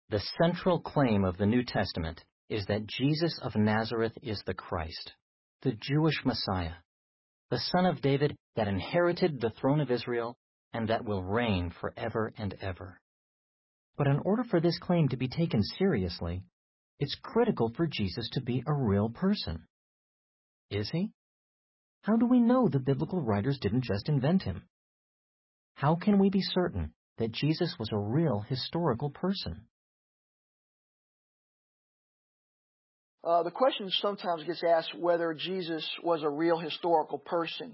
The central claim of the New Testament is that Jesus of Nazareth is the Christ, the Jewish Messiah, the Son of David that inherited the throne of Israel and that will reign forever and ever. But in order for this claim to be taken seriously, it's critical for Jesus to be a real person. Is he? How do we know the biblical writers didn't just invent him? How can we be certain that Jesus was a real historical person? The question sometimes gets asked whether Jesus was a real historical person.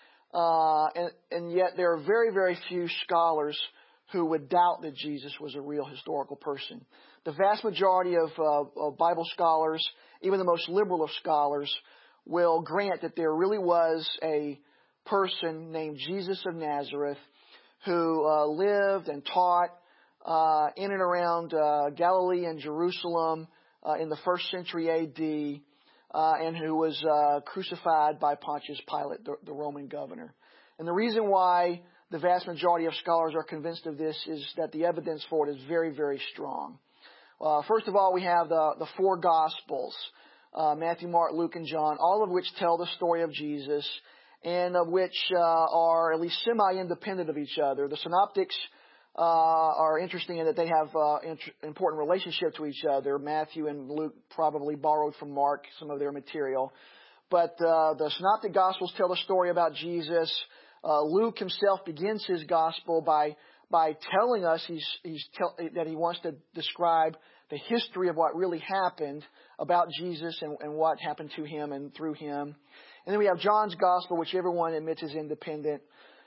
And yet there are very, very few scholars who would doubt that Jesus was a real historical person. The vast majority of Bible scholars, even the most liberal of scholars, will grant that there really was a person named Jesus of Nazareth who lived and taught in and around Galilee and Jerusalem in the 1st century A.D., and who was crucified by Pontius Pilate, the Roman governor. And the reason why the vast majority of scholars are convinced of this is that the evidence for it is very, very strong. First of all, we have the 4 Gospels, Matthew, Mark, Luke, and John, all of which tell the story of Jesus and of which are at least semi-independent of each other. The Synoptics are interesting in that they have important relationship to each other. Matthew and Luke probably borrowed from Mark some of their material. But the Synoptic Gospels tell the story about Jesus. Luke himself begins his Gospel by telling us that he wants to describe the history of what really happened about Jesus and what happened to him and through him. And then we have John's Gospel, which everyone admits is independent.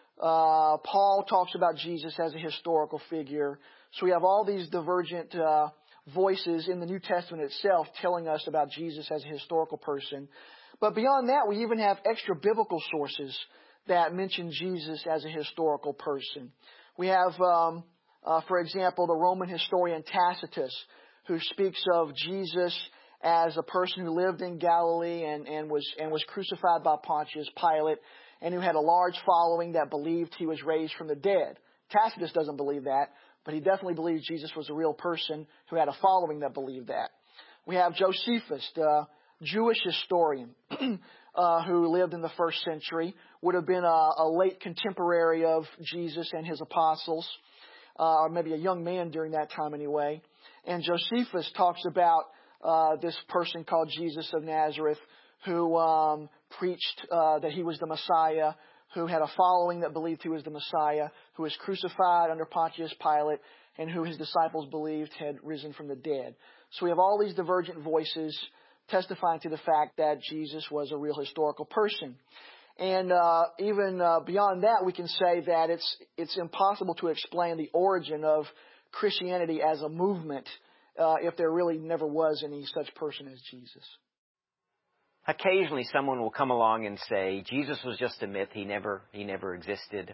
Paul talks about Jesus as a historical figure. So we have all these divergent voices in the New Testament itself telling us about Jesus as a historical person. But beyond that, we even have extra biblical sources that mention Jesus as a historical person. We have, for example, the Roman historian Tacitus, who speaks of Jesus as a person who lived in Galilee and was crucified by Pontius Pilate, and who had a large following that believed he was raised from the dead. Tacitus doesn't believe that, but he definitely believes Jesus was a real person who had a following that believed that. We have Josephus, the Jewish historian who lived in the 1st century, would have been a late contemporary of Jesus and his apostles, or maybe a young man during that time anyway. And Josephus talks about this person called Jesus of Nazareth who preached that he was the Messiah, who had a following that believed he was the Messiah, who was crucified under Pontius Pilate, and who his disciples believed had risen from the dead. So we have all these divergent voices testifying to the fact that Jesus was a real historical person. And even beyond that, we can say that it's impossible to explain the origin of Christianity as a movement if there really never was any such person as Jesus. Occasionally someone will come along and say, Jesus was just a myth, he never existed.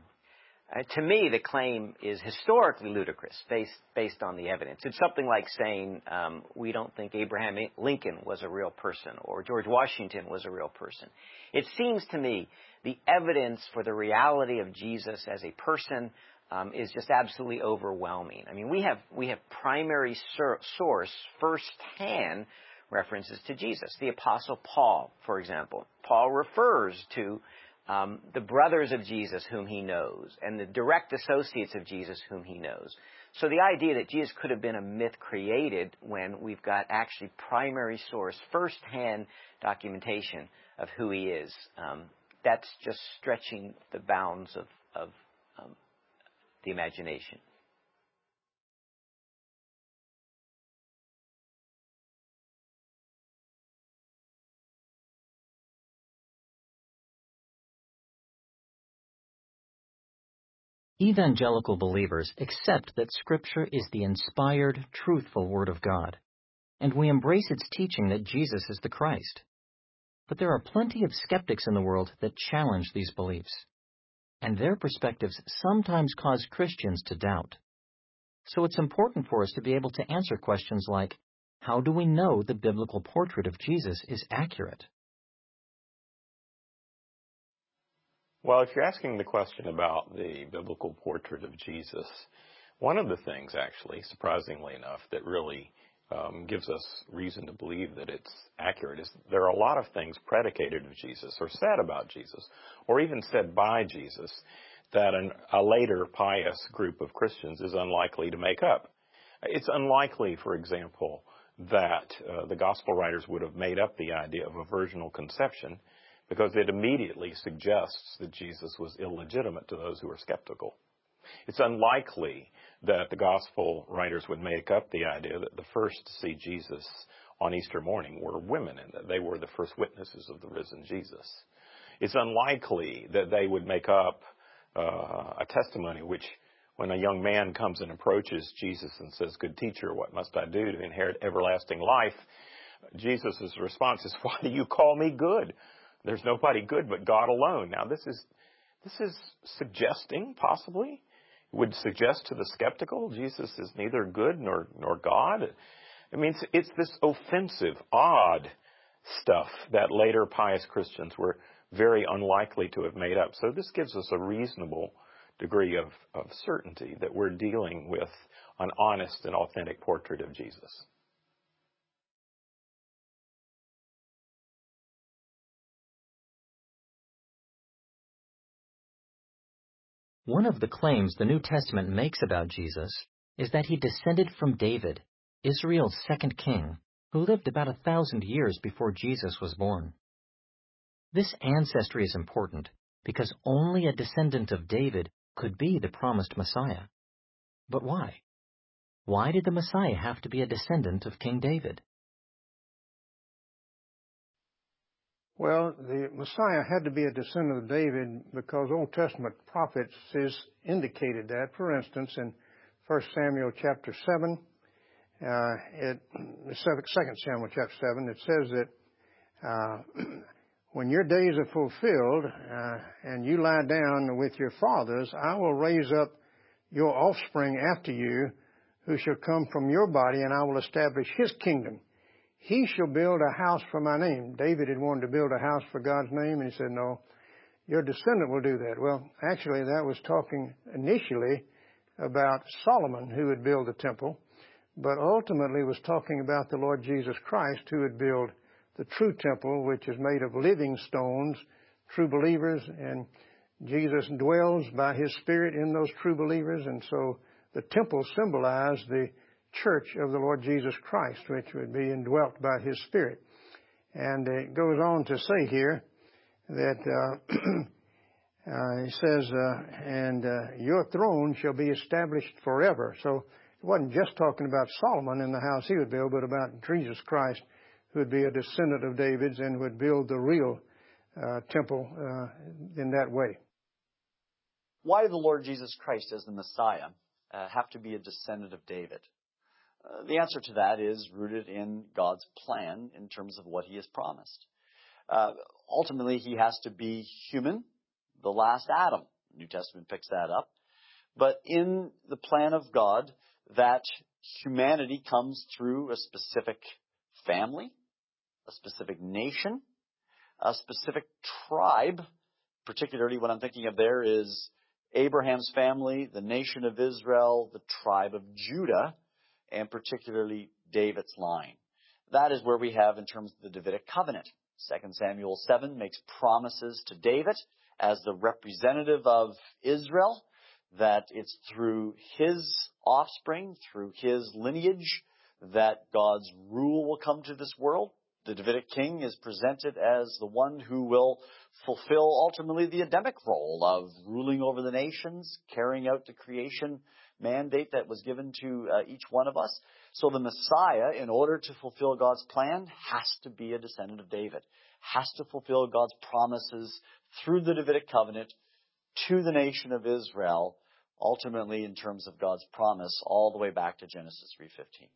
To me, the claim is historically ludicrous based on the evidence. It's something like saying we don't think Abraham Lincoln was a real person or George Washington was a real person. It seems to me the evidence for the reality of Jesus as a person is just absolutely overwhelming. I mean, we have primary source, first-hand references to Jesus. The Apostle Paul, for example. Paul refers to the brothers of Jesus whom he knows and the direct associates of Jesus whom he knows. So the idea that Jesus could have been a myth created when we've got actually primary source, first-hand documentation of who he is, that's just stretching the bounds of the imagination. Evangelical believers accept that Scripture is the inspired, truthful Word of God, and we embrace its teaching that Jesus is the Christ. But there are plenty of skeptics in the world that challenge these beliefs, and their perspectives sometimes cause Christians to doubt. So it's important for us to be able to answer questions like, how do we know the biblical portrait of Jesus is accurate? Well, if you're asking the question about the biblical portrait of Jesus, One of the things, actually, surprisingly enough, that really gives us reason to believe that it's accurate is there are a lot of things predicated of Jesus or said about Jesus or even said by Jesus that a later pious group of Christians is unlikely to make up. It's unlikely, for example, that the gospel writers would have made up the idea of a virginal conception because it immediately suggests that Jesus was illegitimate to those who are skeptical. It's unlikely that the gospel writers would make up the idea that the first to see Jesus on Easter morning were women and that they were the first witnesses of the risen Jesus. It's unlikely that they would make up a testimony which, when a young man comes and approaches Jesus and says, "Good teacher, what must I do to inherit everlasting life?" Jesus' response is, "Why do you call me good? There's nobody good but God alone." Now, this is suggesting, possibly, would suggest to the skeptical, Jesus is neither good nor God. I mean, it's this offensive, odd stuff that later pious Christians were very unlikely to have made up. So this gives us a reasonable degree of certainty that we're dealing with an honest and authentic portrait of Jesus. One of the claims the New Testament makes about Jesus is that he descended from David, Israel's second king, who lived about 1,000 years before Jesus was born. This ancestry is important because only a descendant of David could be the promised Messiah. But why? Why did the Messiah have to be a descendant of King David? Well, the Messiah had to be a descendant of David because Old Testament prophets indicated that. For instance, in 1 Samuel chapter 7, 2 Samuel chapter 7, it says that when your days are fulfilled and you lie down with your fathers, I will raise up your offspring after you, who shall come from your body, and I will establish his kingdom. He shall build a house for my name. David had wanted to build a house for God's name, and he said, no, your descendant will do that. Well, actually, that was talking initially about Solomon, who would build the temple, but ultimately was talking about the Lord Jesus Christ, who would build the true temple, which is made of living stones, true believers, and Jesus dwells by his Spirit in those true believers, and so the temple symbolized the church of the Lord Jesus Christ, which would be indwelt by his Spirit. And it goes on to say here that he says, and your throne shall be established forever. So it wasn't just talking about Solomon and the house he would build, but about Jesus Christ, who would be a descendant of David's and would build the real temple in that way. Why did the Lord Jesus Christ, as the Messiah, have to be a descendant of David? The answer to that is rooted in God's plan in terms of what he has promised. Ultimately, he has to be human, the last Adam. The New Testament picks that up. But in the plan of God, that humanity comes through a specific family, a specific nation, a specific tribe. Particularly what I'm thinking of there is Abraham's family, the nation of Israel, the tribe of Judah, and particularly David's line. That is where we have in terms of the Davidic covenant. 2 Samuel 7 makes promises to David as the representative of Israel, that it's through his offspring, through his lineage, that God's rule will come to this world. The Davidic king is presented as the one who will fulfill ultimately the Adamic role of ruling over the nations, carrying out the creation mandate that was given to each one of us. So the Messiah, in order to fulfill God's plan, has to be a descendant of David, has to fulfill God's promises through the Davidic covenant to the nation of Israel, ultimately in terms of God's promise all the way back to Genesis 3:15.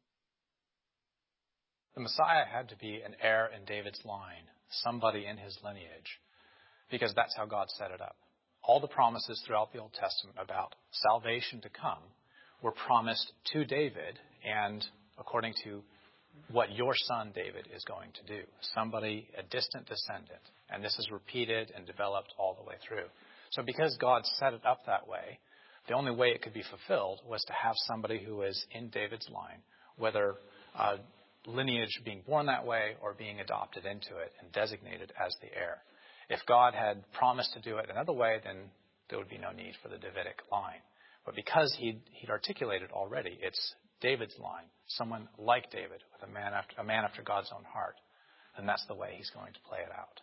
The Messiah had to be an heir in David's line, somebody in his lineage, because that's how God set it up. All the promises throughout the Old Testament about salvation to come were promised to David and according to what your son David is going to do. Somebody, a distant descendant. And this is repeated and developed all the way through. So because God set it up that way, The only way it could be fulfilled was to have somebody who is in David's line, whether lineage being born that way or being adopted into it and designated as the heir. If God had promised to do it another way, then there would be no need for the Davidic line. But because he'd articulated already, it's David's line, someone like David, with a man after God's own heart, then that's the way he's going to play it out.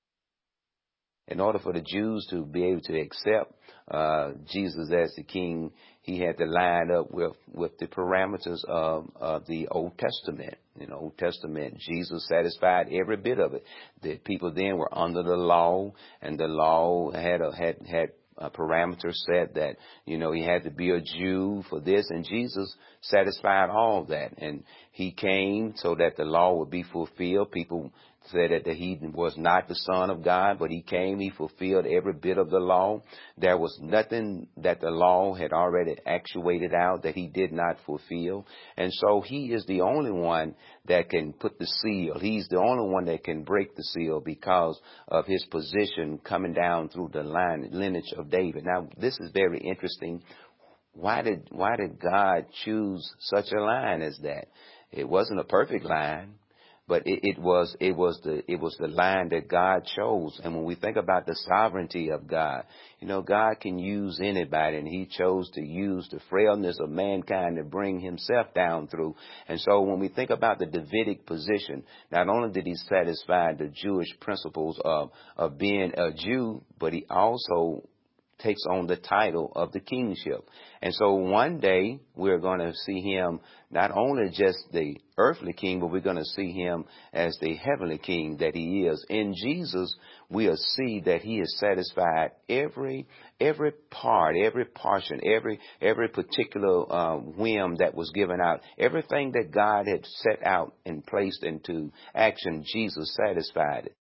In order for the Jews to be able to accept Jesus as the king, he had to line up with the parameters of the Old Testament. In the Old Testament, Jesus satisfied every bit of it. The people then were under the law, and the law had a parameter set that, he had to be a Jew for this, and Jesus satisfied all of that. And he came so that the law would be fulfilled. People said that he was not the Son of God, but he came, he fulfilled every bit of the law. There was nothing that the law had already actuated out that he did not fulfill. And so he is the only one that can put the seal. He's the only one that can break the seal because of his position coming down through the lineage of David. Now, this is very interesting. Why did God choose such a line as that? It wasn't a perfect line, but it was the line that God chose. And when we think about the sovereignty of God, God can use anybody, and he chose to use the frailness of mankind to bring himself down through. And so when we think about the Davidic position, not only did he satisfy the Jewish principles of being a Jew, but he also takes on the title of the kingship. And so one day we're going to see him not only just the earthly king, but we're going to see him as the heavenly king that he is. In Jesus, we'll see that he has satisfied every part, every portion, every particular whim that was given out. Everything that God had set out and placed into action, Jesus satisfied it.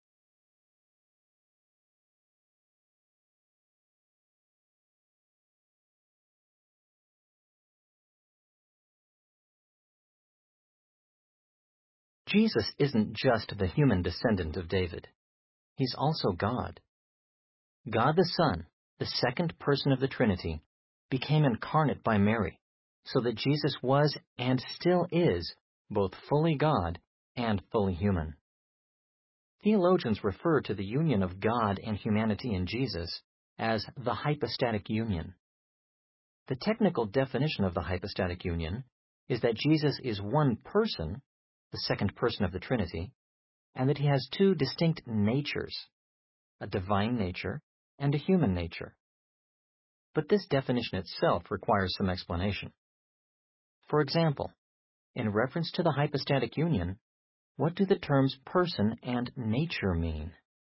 Jesus isn't just the human descendant of David. He's also God. God the Son, the second person of the Trinity, became incarnate by Mary, so that Jesus was and still is both fully God and fully human. Theologians refer to the union of God and humanity in Jesus as the hypostatic union. The technical definition of the hypostatic union is that Jesus is one person, the second person of the Trinity, and that he has two distinct natures, a divine nature and a human nature. But this definition itself requires some explanation. For example, in reference to the hypostatic union, what do the terms person and nature mean?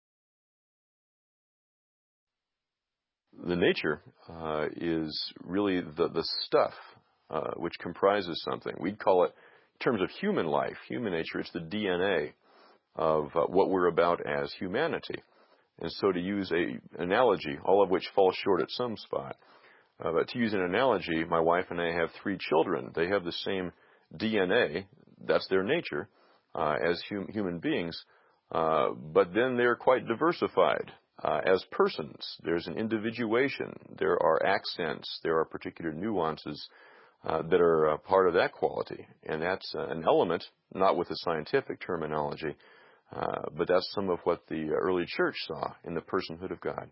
The nature is really the stuff which comprises something. We'd call it, in terms of human life, human nature, it's the DNA of what we're about as humanity. And so to use an analogy, all of which falls short at some spot, but to use an analogy, my wife and I have 3 children. They have the same DNA, that's their nature, as human beings, but then they're quite diversified. As persons, there's an individuation, there are accents, there are particular nuances that are a part of that quality. And that's an element, not with the scientific terminology, but that's some of what the early church saw in the personhood of God.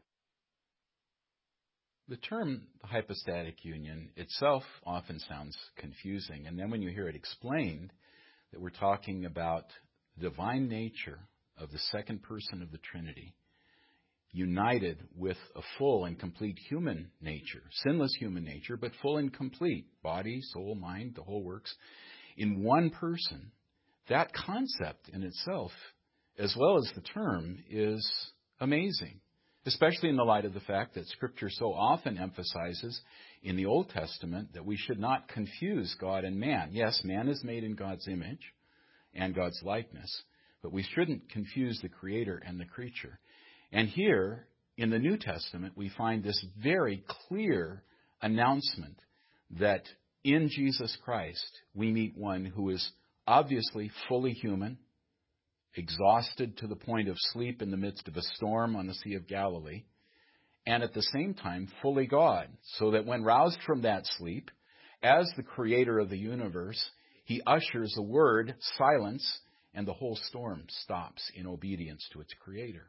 The term hypostatic union itself often sounds confusing. And then when you hear it explained, that we're talking about the divine nature of the second person of the Trinity, united with a full and complete human nature, sinless human nature, but full and complete, body, soul, mind, the whole works, in one person, that concept in itself, as well as the term, is amazing, especially in the light of the fact that Scripture so often emphasizes in the Old Testament that we should not confuse God and man. Yes, man is made in God's image and God's likeness, but we shouldn't confuse the Creator and the creature. And here, in the New Testament, we find this very clear announcement that in Jesus Christ, we meet one who is obviously fully human, exhausted to the point of sleep in the midst of a storm on the Sea of Galilee, and at the same time fully God, so that when roused from that sleep, as the creator of the universe, he ushers a word, silence, and the whole storm stops in obedience to its creator.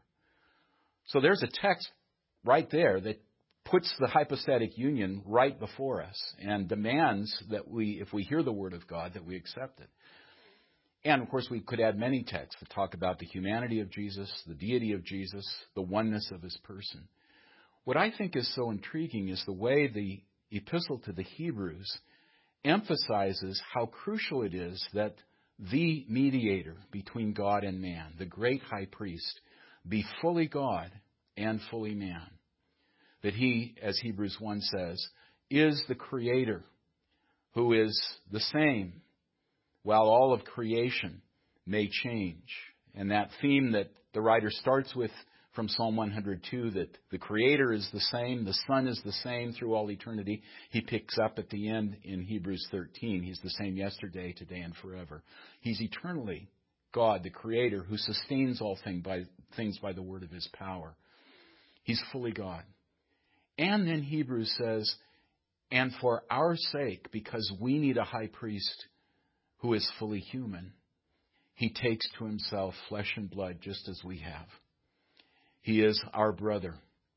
So there's a text right there that puts the hypostatic union right before us and demands that we, if we hear the word of God, that we accept it. And, of course, we could add many texts that talk about the humanity of Jesus, the deity of Jesus, the oneness of his person. What I think is so intriguing is the way the epistle to the Hebrews emphasizes how crucial it is that the mediator between God and man, the great high priest, be fully God and fully man. That he, as Hebrews 1 says, is the creator who is the same while all of creation may change. And that theme that the writer starts with from Psalm 102, that the Creator is the same, the Son is the same through all eternity, he picks up at the end in Hebrews 13. He's the same yesterday, today, and forever. He's eternally God, the Creator, who sustains all things by the word of his power. He's fully God. And then Hebrews says, and for our sake, because we need a high priest who is fully human, he takes to himself flesh and blood just as we have. He is our brother.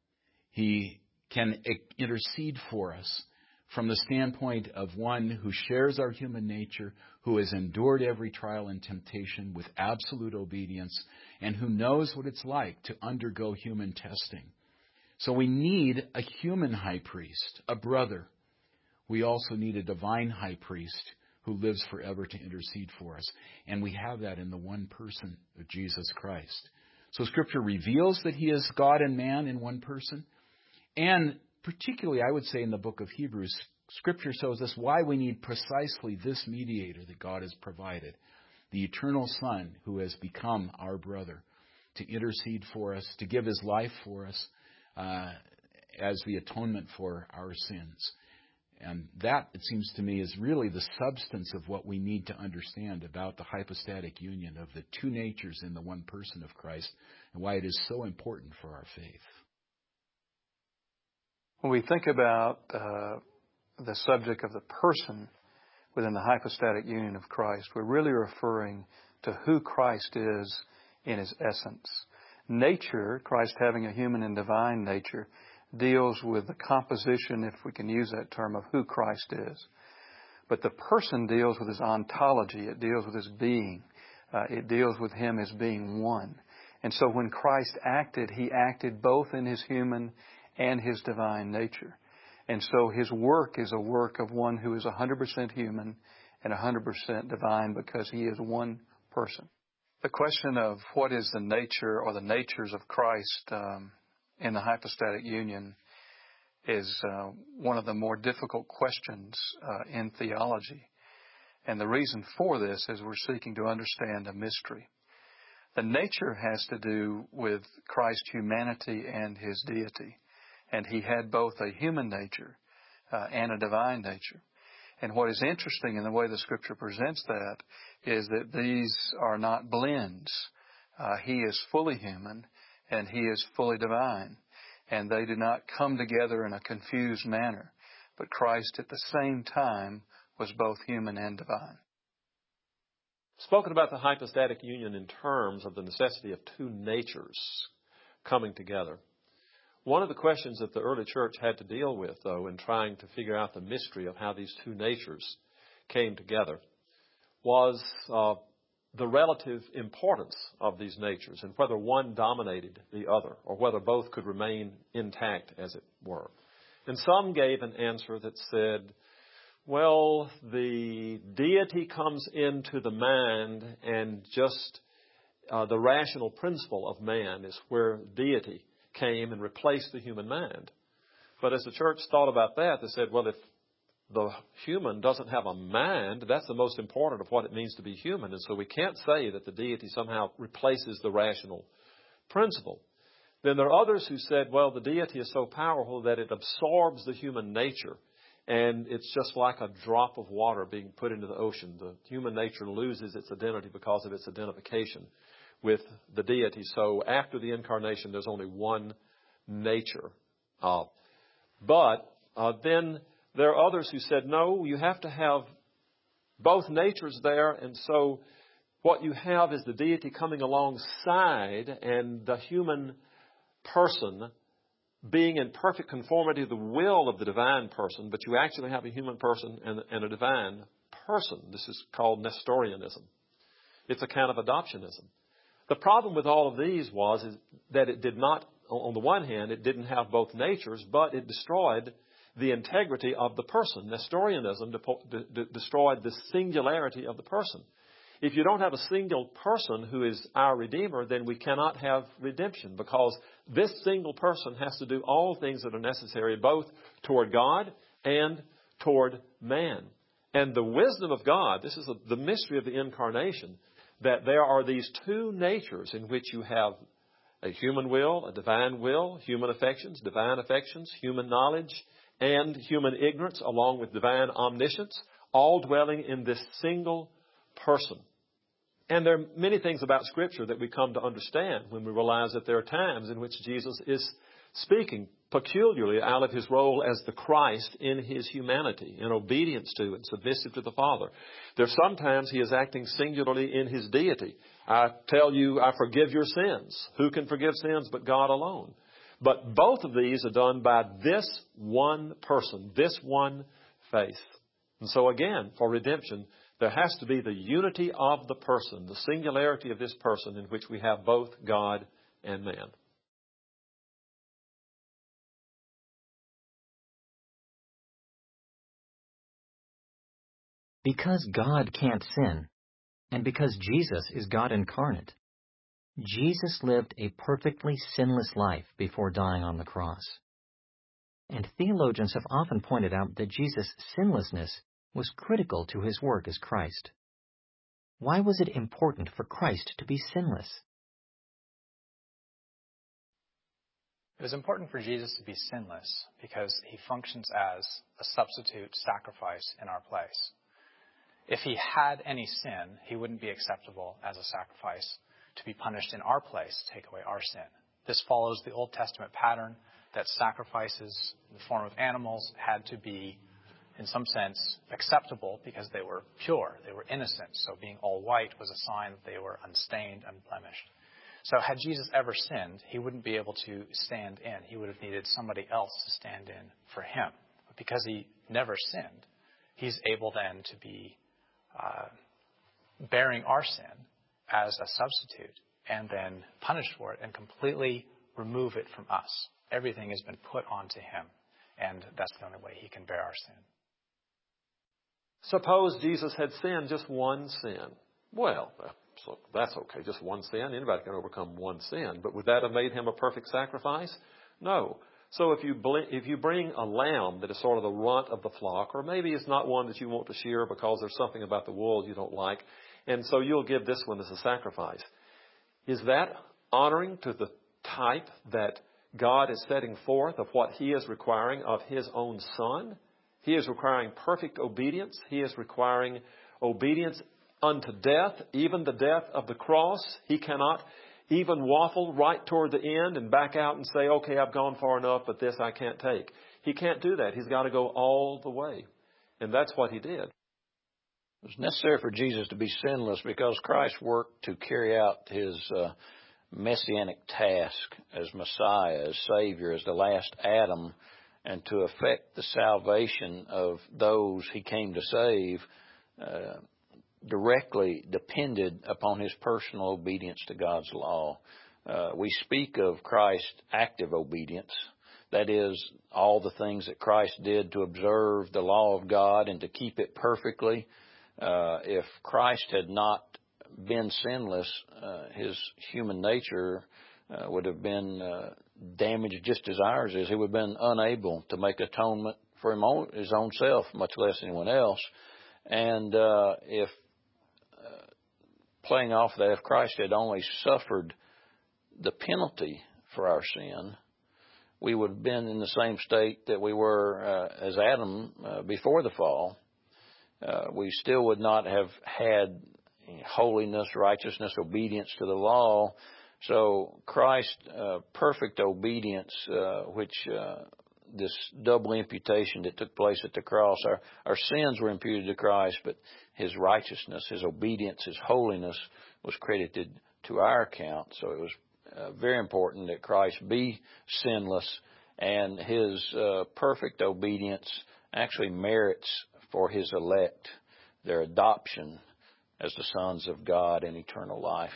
He can intercede for us from the standpoint of one who shares our human nature, who has endured every trial and temptation with absolute obedience, and who knows what it's like to undergo human testing. So we need a human high priest, a brother. We also need a divine high priest who lives forever to intercede for us. And we have that in the one person of Jesus Christ. So Scripture reveals that he is God and man in one person. And particularly, I would say in the book of Hebrews, Scripture shows us why we need precisely this mediator that God has provided, the eternal Son who has become our brother, to intercede for us, to give his life for us as the atonement for our sins. And that, it seems to me, is really the substance of what we need to understand about the hypostatic union of the two natures in the one person of Christ, and why it is so important for our faith. When we think about the subject of the person within the hypostatic union of Christ, we're really referring to who Christ is in his essence. Nature, Christ having a human and divine nature, deals with the composition, if we can use that term, of who Christ is. But the person deals with his ontology. It deals with his being. It deals with him as being one. And so when Christ acted, he acted both in his human and his divine nature. And so his work is a work of one who is 100% human and 100% divine, because he is one person. The question of what is the nature or the natures of Christ in the hypostatic union is one of the more difficult questions in theology. And the reason for this is we're seeking to understand a mystery. The nature has to do with Christ's humanity and his deity. And he had both a human nature and a divine nature. And what is interesting in the way the Scripture presents that is that these are not blends. He is fully human and he is fully divine. And they do not come together in a confused manner. But Christ at the same time was both human and divine. Spoken about the hypostatic union in terms of the necessity of two natures coming together. One of the questions that the early church had to deal with, though, in trying to figure out the mystery of how these two natures came together, was the relative importance of these natures and whether one dominated the other or whether both could remain intact, as it were. And some gave an answer that said, well, the deity comes into the man, and just the rational principle of man is where deity came and replaced the human mind. But as the church thought about that, they said, well, if the human doesn't have a mind, that's the most important of what it means to be human. And so we can't say that the deity somehow replaces the rational principle. Then there are others who said, well, the deity is so powerful that it absorbs the human nature. And it's just like a drop of water being put into the ocean. The human nature loses its identity because of its identification with the deity. So after the incarnation, there's only one nature But then there are others who said, no, you have to have both natures there, and so what you have is the deity coming alongside and the human person being in perfect conformity to the will of the divine person, but you actually have a human person and a divine person. This is called Nestorianism. It's a kind of adoptionism. The problem with all of these is that it did not, on the one hand, it didn't have both natures, but it destroyed the integrity of the person. Nestorianism destroyed the singularity of the person. If you don't have a single person who is our Redeemer, then we cannot have redemption, because this single person has to do all things that are necessary both toward God and toward man. And the wisdom of God, this is the mystery of the incarnation, that there are these two natures in which you have a human will, a divine will, human affections, divine affections, human knowledge, and human ignorance, along with divine omniscience, all dwelling in this single person. And there are many things about Scripture that we come to understand when we realize that there are times in which Jesus is speaking peculiarly out of his role as the Christ in his humanity, in obedience to and submissive to the Father. There are sometimes he is acting singularly in his deity. I tell you, I forgive your sins. Who can forgive sins but God alone? But both of these are done by this one person, this one faith. And so again, for redemption, there has to be the unity of the person, the singularity of this person in which we have both God and man. Because God can't sin, and because Jesus is God incarnate, Jesus lived a perfectly sinless life before dying on the cross. And theologians have often pointed out that Jesus' sinlessness was critical to his work as Christ. Why was it important for Christ to be sinless? It was important for Jesus to be sinless because he functions as a substitute sacrifice in our place. If he had any sin, he wouldn't be acceptable as a sacrifice to be punished in our place to take away our sin. This follows the Old Testament pattern that sacrifices in the form of animals had to be, in some sense, acceptable because they were pure, they were innocent. So being all white was a sign that they were unstained, unblemished. So had Jesus ever sinned, he wouldn't be able to stand in. He would have needed somebody else to stand in for him. But because he never sinned, he's able then to be bearing our sin as a substitute and then punished for it and completely remove it from us. Everything has been put onto him, and that's the only way he can bear our sin. Suppose Jesus had sinned just one sin. Well, so that's okay, just one sin. Anybody can overcome one sin. But would that have made him a perfect sacrifice? No. So if you bring a lamb that is sort of the runt of the flock, or maybe it's not one that you want to shear because there's something about the wool you don't like, and so you'll give this one as a sacrifice. Is that honoring to the type that God is setting forth of what he is requiring of his own Son? He is requiring perfect obedience. He is requiring obedience unto death, even the death of the cross. He cannot even waffle right toward the end and back out and say, okay, I've gone far enough, but this I can't take. He can't do that. He's got to go all the way. And that's what he did. It was necessary for Jesus to be sinless because Christ worked to carry out his messianic task as Messiah, as Savior, as the last Adam, and to effect the salvation of those he came to save directly depended upon his personal obedience to God's law. We speak of Christ's active obedience. That is, all the things that Christ did to observe the law of God and to keep it perfectly. If Christ had not been sinless, his human nature would have been damaged just as ours is. He would have been unable to make atonement for his own self, much less anyone else. And if playing off that, if Christ had only suffered the penalty for our sin, we would have been in the same state that we were as Adam before the fall. We still would not have had holiness, righteousness, obedience to the law, So Christ's perfect obedience, which this double imputation that took place at the cross, our sins were imputed to Christ, but His righteousness, His obedience, His holiness was credited to our account. So it was very important that Christ be sinless, and His perfect obedience actually merits for His elect their adoption as the sons of God in eternal life.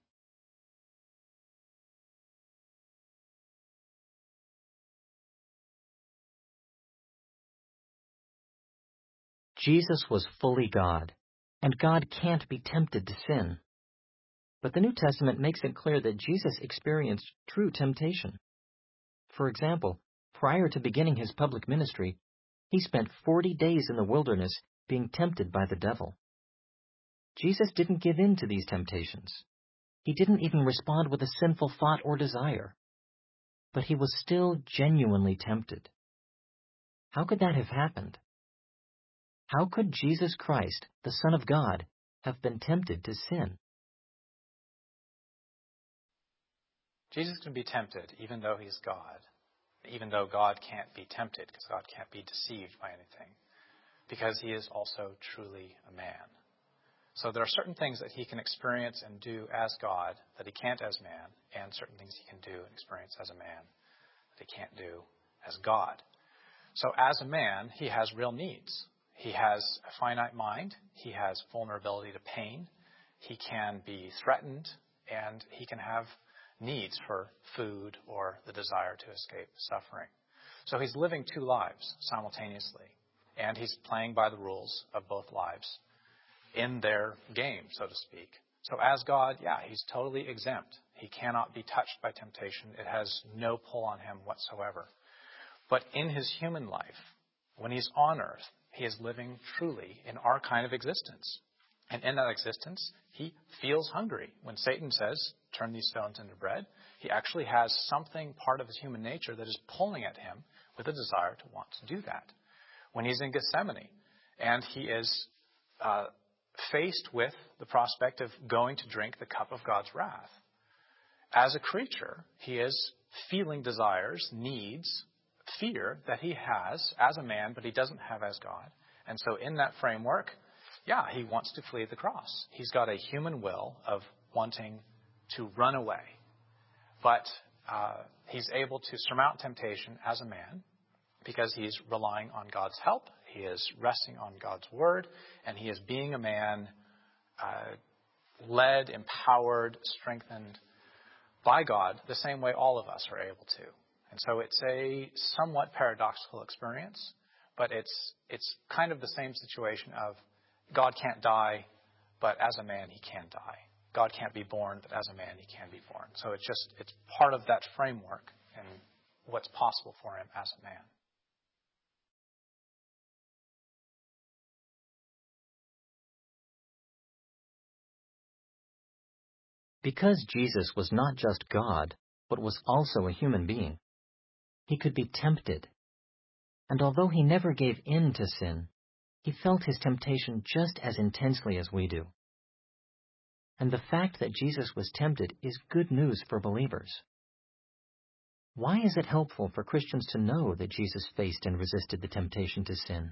Jesus was fully God, and God can't be tempted to sin. But the New Testament makes it clear that Jesus experienced true temptation. For example, prior to beginning His public ministry, He spent 40 days in the wilderness being tempted by the devil. Jesus didn't give in to these temptations. He didn't even respond with a sinful thought or desire. But He was still genuinely tempted. How could that have happened? How could Jesus Christ, the Son of God, have been tempted to sin? Jesus can be tempted even though He's God, even though God can't be tempted because God can't be deceived by anything, because He is also truly a man. So there are certain things that He can experience and do as God that He can't as man, and certain things He can do and experience as a man that He can't do as God. So as a man, He has real needs. He has a finite mind. He has vulnerability to pain. He can be threatened, and He can have needs for food or the desire to escape suffering. So He's living two lives simultaneously, and He's playing by the rules of both lives in their game, so to speak. So as God, He's totally exempt. He cannot be touched by temptation. It has no pull on Him whatsoever. But in His human life, when He's on earth, He is living truly in our kind of existence. And in that existence, He feels hungry. When Satan says, turn these stones into bread, He actually has something, part of His human nature, that is pulling at Him with a desire to want to do that. When He's in Gethsemane and He is faced with the prospect of going to drink the cup of God's wrath, as a creature, He is feeling desires, needs, fear that He has as a man, but He doesn't have as God. And so in that framework, He wants to flee the cross. He's got a human will of wanting to run away. But He's able to surmount temptation as a man because He's relying on God's help. He is resting on God's word, and He is being a man led, empowered, strengthened by God the same way all of us are able to. And so it's a somewhat paradoxical experience, but it's kind of the same situation of God can't die, but as a man He can die. God can't be born, but as a man He can be born. So it's part of that framework and what's possible for Him as a man. Because Jesus was not just God, but was also a human being, He could be tempted. And although He never gave in to sin, He felt His temptation just as intensely as we do. And the fact that Jesus was tempted is good news for believers. Why is it helpful for Christians to know that Jesus faced and resisted the temptation to sin?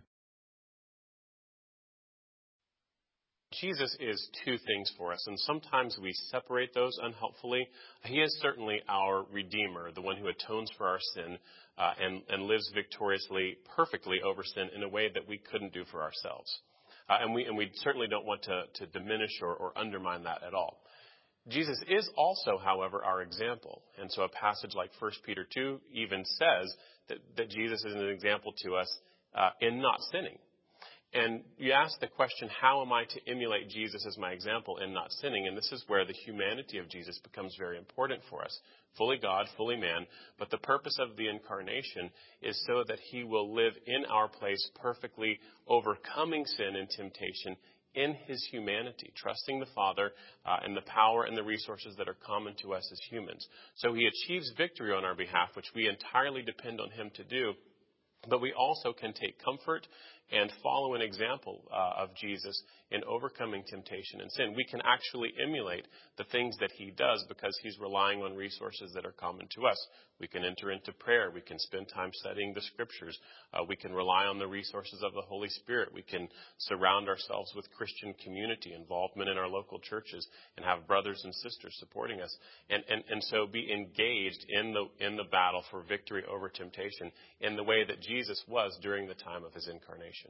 Jesus is two things for us, and sometimes we separate those unhelpfully. He is certainly our Redeemer, the one who atones for our sin and lives victoriously, perfectly over sin in a way that we couldn't do for ourselves. And we certainly don't want to diminish or undermine that at all. Jesus is also, however, our example. And so a passage like 1 Peter 2 even says that Jesus is an example to us in not sinning. And you ask the question, how am I to emulate Jesus as my example in not sinning? And this is where the humanity of Jesus becomes very important for us. Fully God, fully man. But the purpose of the incarnation is so that He will live in our place perfectly, overcoming sin and temptation in His humanity, trusting the Father and the power and the resources that are common to us as humans. So He achieves victory on our behalf, which we entirely depend on Him to do. But we also can take comfort and follow an example of Jesus in overcoming temptation and sin. We can actually emulate the things that he does because he's relying on resources that are common to us. We can enter into prayer. We can spend time studying the scriptures. We can rely on the resources of the Holy Spirit. We can surround ourselves with Christian community, involvement in our local churches, and have brothers and sisters supporting us. And so be engaged in the battle for victory over temptation in the way that Jesus was during the time of his incarnation.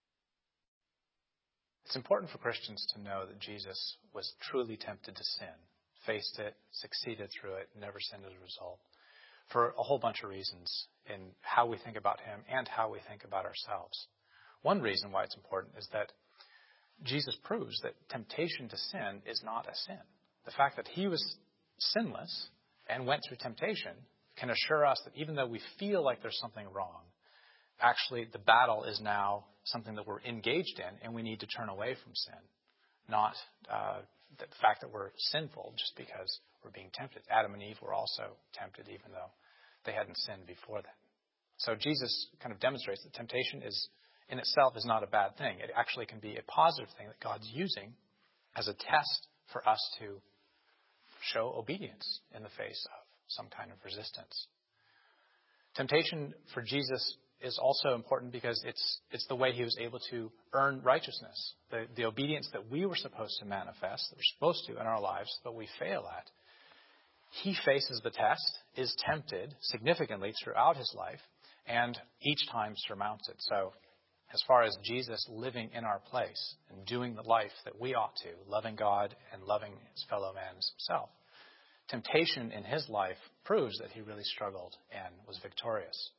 It's important for Christians to know that Jesus was truly tempted to sin, faced it, succeeded through it, never sinned as a result, for a whole bunch of reasons in how we think about him and how we think about ourselves. One reason why it's important is that Jesus proves that temptation to sin is not a sin. The fact that he was sinless and went through temptation can assure us that even though we feel like there's something wrong, actually the battle is now something that we're engaged in and we need to turn away from sin, not the fact that we're sinful just because we're being tempted. Adam and Eve were also tempted even though they hadn't sinned before that. So Jesus kind of demonstrates that temptation in itself is not a bad thing. It actually can be a positive thing that God's using as a test for us to show obedience in the face of some kind of resistance. Temptation for Jesus is also important because it's the way he was able to earn righteousness. The obedience that we were supposed to manifest, that we're supposed to in our lives, but we fail at. He faces the test, is tempted significantly throughout his life, and each time surmounts it. So as far as Jesus living in our place and doing the life that we ought to, loving God and loving his fellow man as himself, temptation in his life proves that he really struggled and was victorious.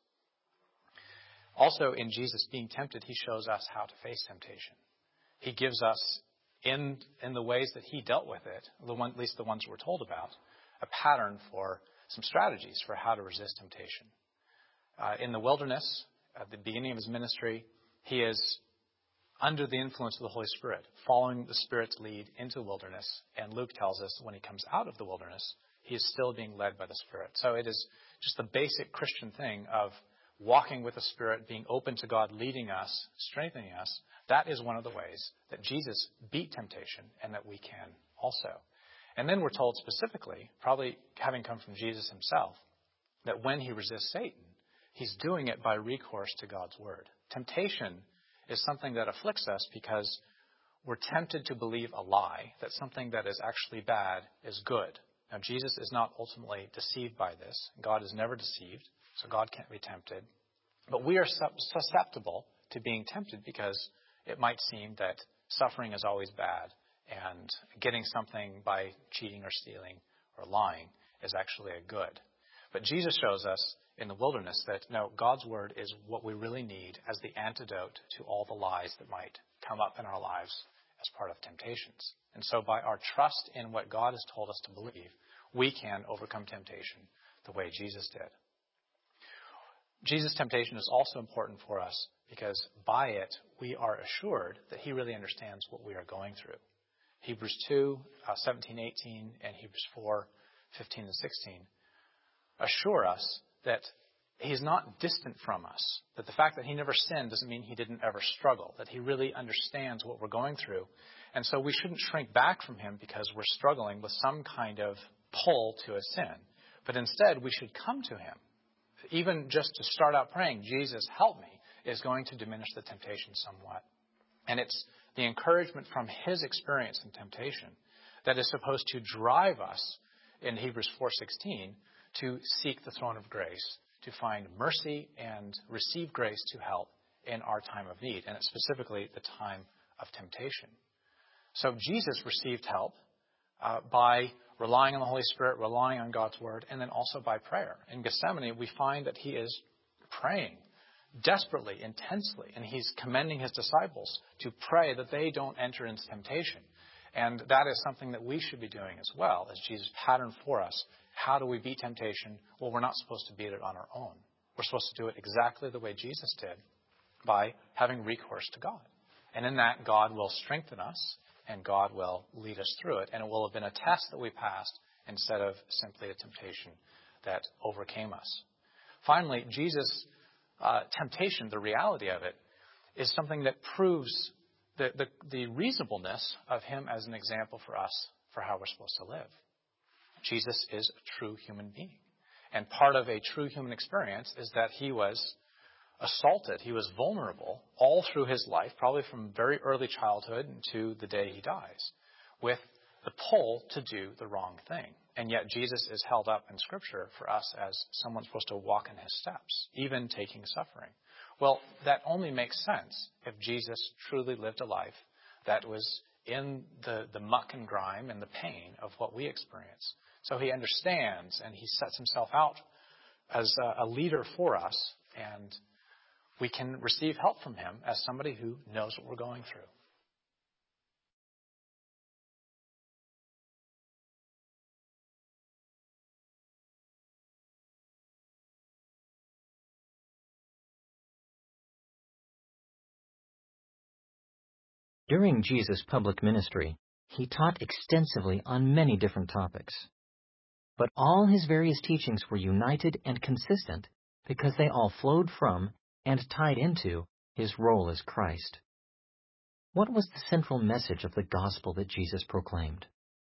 Also, in Jesus being tempted, he shows us how to face temptation. He gives us, in the ways that he dealt with it, at least the ones we're told about, a pattern for some strategies for how to resist temptation. In the wilderness, at the beginning of his ministry, he is under the influence of the Holy Spirit, following the Spirit's lead into the wilderness. And Luke tells us when he comes out of the wilderness, he is still being led by the Spirit. So it is just the basic Christian thing of walking with the Spirit, being open to God leading us, strengthening us. That is one of the ways that Jesus beat temptation and that we can also. And then we're told specifically, probably having come from Jesus himself, that when he resists Satan, he's doing it by recourse to God's word. Temptation is something that afflicts us because we're tempted to believe a lie, that something that is actually bad is good. Now, Jesus is not ultimately deceived by this. God is never deceived, so God can't be tempted. But we are susceptible to being tempted because it might seem that suffering is always bad and getting something by cheating or stealing or lying is actually a good. But Jesus shows us in the wilderness that, no, God's word is what we really need as the antidote to all the lies that might come up in our lives as part of temptations. And so by our trust in what God has told us to believe, we can overcome temptation the way Jesus did. Jesus' temptation is also important for us because by it we are assured that he really understands what we are going through. Hebrews 2, 17, 18, and Hebrews 4, 15 and 16 assure us that he's not distant from us, that the fact that he never sinned doesn't mean he didn't ever struggle, that he really understands what we're going through. And so we shouldn't shrink back from him because we're struggling with some kind of pull to a sin. But instead, we should come to him. Even just to start out praying, Jesus, help me, is going to diminish the temptation somewhat. And it's the encouragement from his experience in temptation that is supposed to drive us in Hebrews 4:16 to seek the throne of grace, to find mercy and receive grace to help in our time of need, and specifically the time of temptation. So Jesus received help by relying on the Holy Spirit, relying on God's word, and then also by prayer. In Gethsemane, we find that he is praying desperately, intensely, and he's commending his disciples to pray that they don't enter into temptation. And that is something that we should be doing as well, as Jesus patterned for us. How do we beat temptation? Well, we're not supposed to beat it on our own. We're supposed to do it exactly the way Jesus did, by having recourse to God. And in that, God will strengthen us, and God will lead us through it. And it will have been a test that we passed instead of simply a temptation that overcame us. Finally, Jesus temptation, the reality of it, is something that proves the reasonableness of him as an example for us for how we're supposed to live. Jesus is a true human being. And part of a true human experience is that he was assaulted. He was vulnerable all through his life, probably from very early childhood to the day he dies, with the pull to do the wrong thing. And yet Jesus is held up in Scripture for us as someone supposed to walk in his steps, even taking suffering. Well, that only makes sense if Jesus truly lived a life that was in the muck and grime and the pain of what we experience. So he understands and he sets himself out as a leader for us, and we can receive help from him as somebody who knows what we're going through. During Jesus' public ministry, he taught extensively on many different topics. But all his various teachings were united and consistent because they all flowed from and tied into his role as Christ. What was the central message of the gospel that Jesus proclaimed?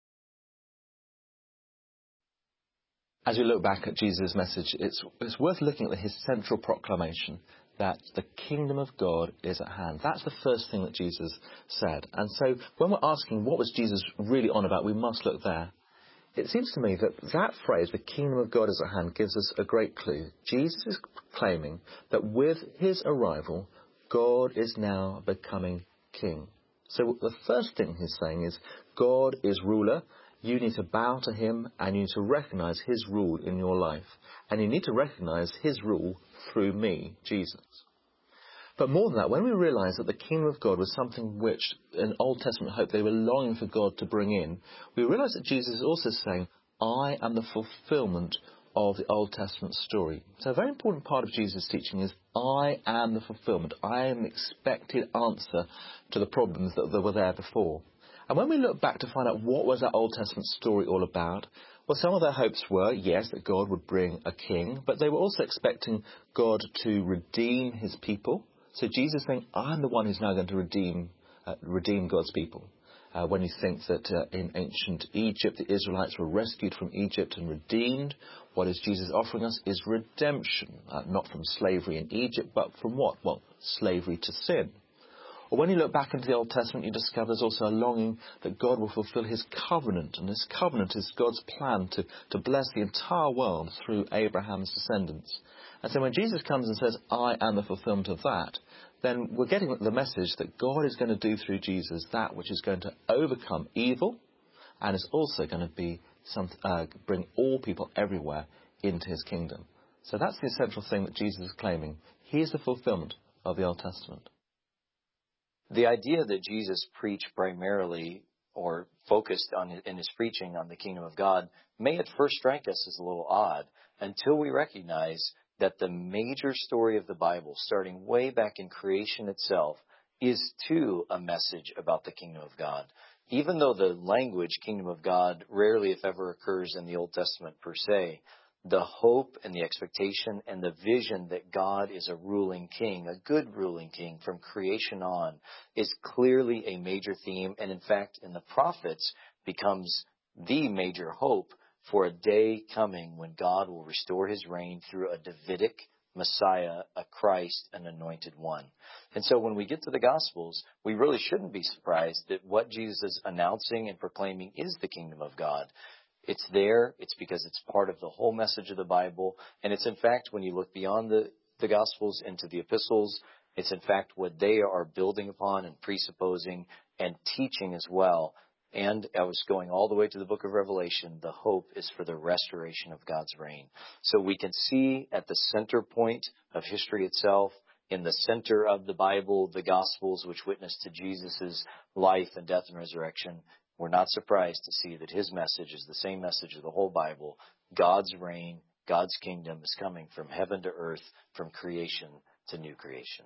As we look back at Jesus' message, it's worth looking at his central proclamation that the kingdom of God is at hand. That's the first thing that Jesus said. And so when we're asking what was Jesus really on about, we must look there. It seems to me that phrase, the kingdom of God is at hand, gives us a great clue. Jesus is claiming that with his arrival, God is now becoming king. So the first thing he's saying is God is ruler. You need to bow to him and you need to recognize his rule in your life. And you need to recognize his rule through me, Jesus. But more than that, when we realize that the kingdom of God was something which in Old Testament hope they were longing for God to bring in, we realize that Jesus is also saying, I am the fulfillment of the Old Testament story. So a very important part of Jesus' teaching is, I am the fulfillment. I am the expected answer to the problems that were there before. And when we look back to find out what was that Old Testament story all about, well, some of their hopes were, yes, that God would bring a king, but they were also expecting God to redeem his people. So Jesus is saying, I'm the one who's now going to redeem God's people. When you think that in ancient Egypt, the Israelites were rescued from Egypt and redeemed, what is Jesus offering us is redemption, not from slavery in Egypt, but from what? Well, slavery to sin. Or when you look back into the Old Testament, you discover there's also a longing that God will fulfill his covenant. And this covenant is God's plan to bless the entire world through Abraham's descendants. And so when Jesus comes and says, I am the fulfillment of that, then we're getting the message that God is going to do through Jesus that which is going to overcome evil and is also going to be bring all people everywhere into his kingdom. So that's the essential thing that Jesus is claiming. He is the fulfillment of the Old Testament. The idea that Jesus preached primarily or focused on in his preaching on the kingdom of God may at first strike us as a little odd until we recognize that the major story of the Bible, starting way back in creation itself, is too a message about the kingdom of God. Even though the language kingdom of God rarely, if ever, occurs in the Old Testament per se, the hope and the expectation and the vision that God is a ruling king, a good ruling king from creation on, is clearly a major theme, and in fact in the prophets becomes the major hope for a day coming when God will restore his reign through a Davidic Messiah, a Christ, an anointed one. And so when we get to the Gospels, we really shouldn't be surprised that what Jesus is announcing and proclaiming is the kingdom of God. It's there. It's because it's part of the whole message of the Bible. And it's in fact, when you look beyond the Gospels into the epistles, it's in fact what they are building upon and presupposing and teaching as well. And I was going all the way to the book of Revelation. The hope is for the restoration of God's reign. So we can see at the center point of history itself, in the center of the Bible, the Gospels, which witness to Jesus' life and death and resurrection, we're not surprised to see that his message is the same message of the whole Bible. God's reign, God's kingdom is coming from heaven to earth, from creation to new creation.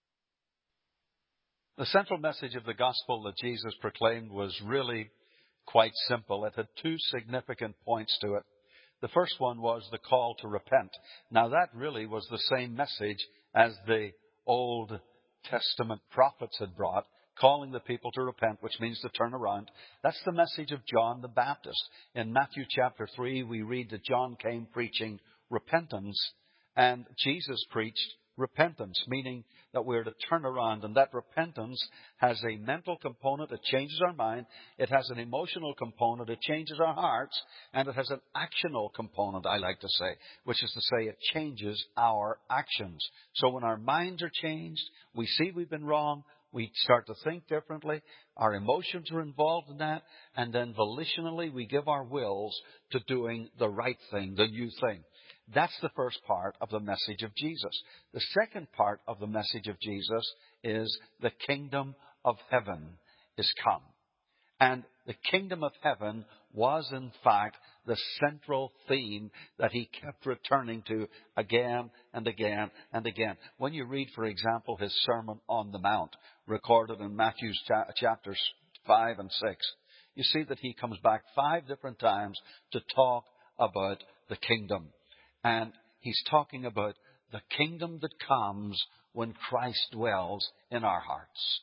The central message of the gospel that Jesus proclaimed was really quite simple. It had two significant points to it. The first one was the call to repent. Now that really was the same message as the Old Testament prophets had brought, calling the people to repent, which means to turn around. That's the message of John the Baptist. In Matthew chapter 3, we read that John came preaching repentance, and Jesus preached repentance, meaning that we're to turn around. And that repentance has a mental component. It changes our mind. It has an emotional component. It changes our hearts. And it has an actional component, I like to say, which is to say it changes our actions. So when our minds are changed, we see we've been wrong, we start to think differently, our emotions are involved in that, and then volitionally we give our wills to doing the right thing, the new thing. That's the first part of the message of Jesus. The second part of the message of Jesus is the kingdom of heaven is come. And the kingdom of heaven was, in fact, the central theme that he kept returning to again and again and again. When you read, for example, his Sermon on the Mount, recorded in Matthew chapters 5 and 6, you see that he comes back 5 different times to talk about the kingdom. And he's talking about the kingdom that comes when Christ dwells in our hearts.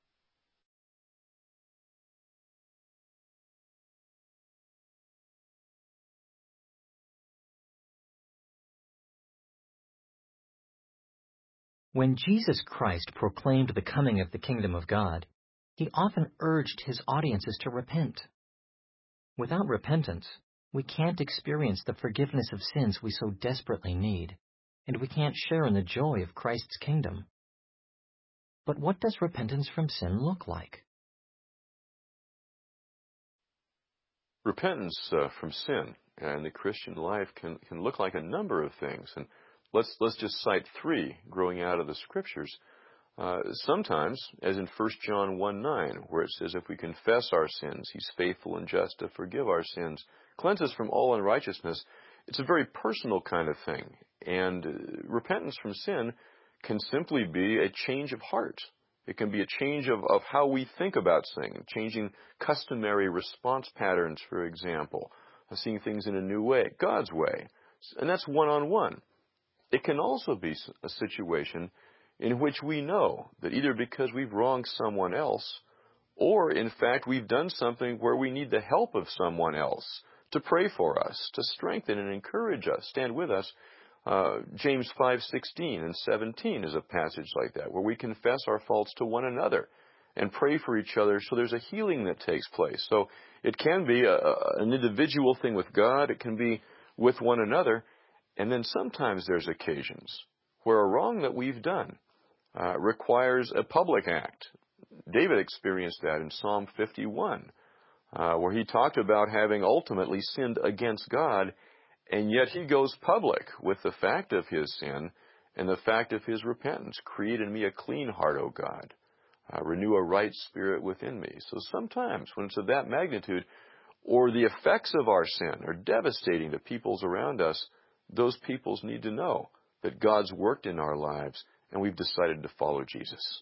When Jesus Christ proclaimed the coming of the kingdom of God, he often urged his audiences to repent. Without repentance, we can't experience the forgiveness of sins we so desperately need, and we can't share in the joy of Christ's kingdom. But what does repentance from sin look like? Repentance from sin in the Christian life can look like a number of things, and let's just cite 3 growing out of the Scriptures. Sometimes, as in 1 John 1:9, where it says, if we confess our sins, he's faithful and just to forgive our sins, cleanse us from all unrighteousness. It's a very personal kind of thing. And repentance from sin can simply be a change of heart. It can be a change of how we think about things, changing customary response patterns, for example, seeing things in a new way, God's way. And that's one-on-one. It can also be a situation in which we know that either because we've wronged someone else, or in fact we've done something where we need the help of someone else to pray for us, to strengthen and encourage us, stand with us. James 5:16 and 17 is a passage like that, where we confess our faults to one another and pray for each other so there's a healing that takes place. So it can be an individual thing with God, it can be with one another, and then sometimes there's occasions where a wrong that we've done requires a public act. David experienced that in Psalm 51, where he talked about having ultimately sinned against God, and yet he goes public with the fact of his sin and the fact of his repentance. Create in me a clean heart, O God. Renew a right spirit within me. So sometimes when it's of that magnitude, or the effects of our sin are devastating to peoples around us, those peoples need to know that God's worked in our lives and we've decided to follow Jesus.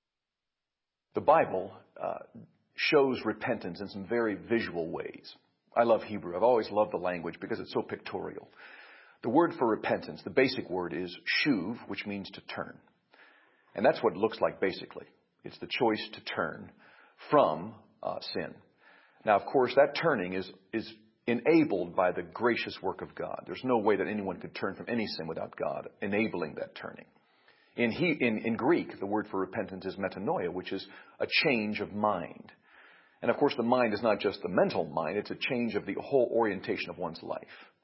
The Bible shows repentance in some very visual ways. I love Hebrew. I've always loved the language because it's so pictorial. The word for repentance, the basic word is shuv, which means to turn. And that's what it looks like basically. It's the choice to turn from sin. Now, of course, that turning is enabled by the gracious work of God. There's no way that anyone could turn from any sin without God enabling that turning. In Greek, the word for repentance is metanoia, which is a change of mind. And of course, the mind is not just the mental mind, it's a change of the whole orientation of one's life.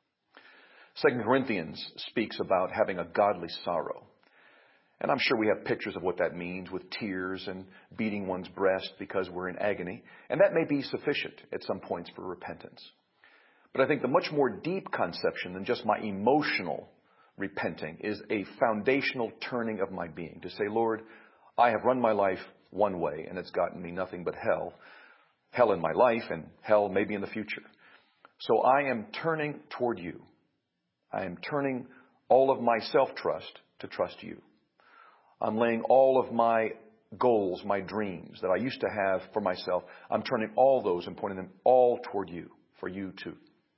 2 Corinthians speaks about having a godly sorrow. And I'm sure we have pictures of what that means with tears and beating one's breast because we're in agony. And that may be sufficient at some points for repentance. But I think the much more deep conception than just my emotional repenting is a foundational turning of my being. To say, Lord, I have run my life one way and it's gotten me nothing but hell. Hell in my life and hell maybe in the future. So I am turning toward you. I am turning all of my self-trust to trust you. I'm laying all of my goals, my dreams that I used to have for myself. I'm turning all those and pointing them all toward you for you to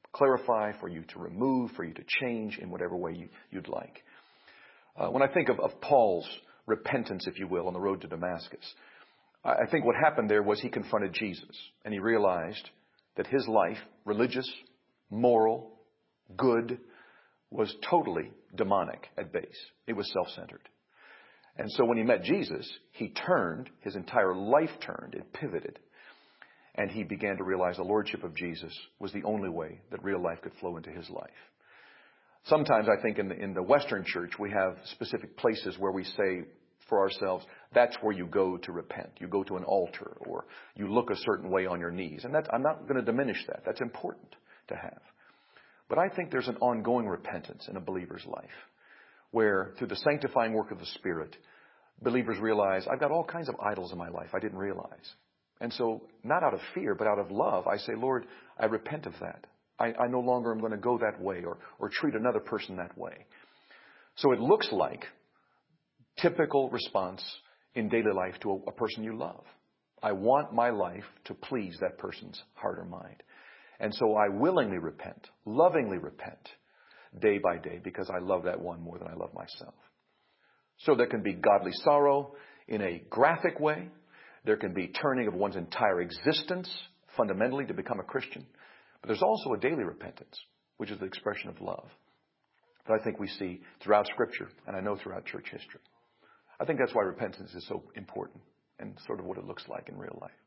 clarify, for you to remove, for you to change in whatever way you'd like. When I think of Paul's repentance, if you will, on the road to Damascus, I think what happened there was he confronted Jesus, and he realized that his life, religious, moral, good, was totally demonic at base. It was self-centered. And so when he met Jesus, he turned, his entire life turned, it pivoted. And he began to realize the lordship of Jesus was the only way that real life could flow into his life. Sometimes I think in the Western church we have specific places where we say for ourselves, that's where you go to repent. You go to an altar, or you look a certain way on your knees. And I'm not going to diminish that. That's important to have. But I think there's an ongoing repentance in a believer's life, where through the sanctifying work of the Spirit, believers realize, I've got all kinds of idols in my life I didn't realize. And so, not out of fear, but out of love, I say, Lord, I repent of that. I no longer am going to go that way or treat another person that way. So it looks like typical response in daily life to a person you love. I want my life to please that person's heart or mind. And so I willingly repent, lovingly repent, day by day, because I love that one more than I love myself. So there can be godly sorrow in a graphic way. There can be turning of one's entire existence fundamentally to become a Christian. But there's also a daily repentance, which is the expression of love, that I think we see throughout Scripture, and I know throughout church history. I think that's why repentance is so important and sort of what it looks like in real life.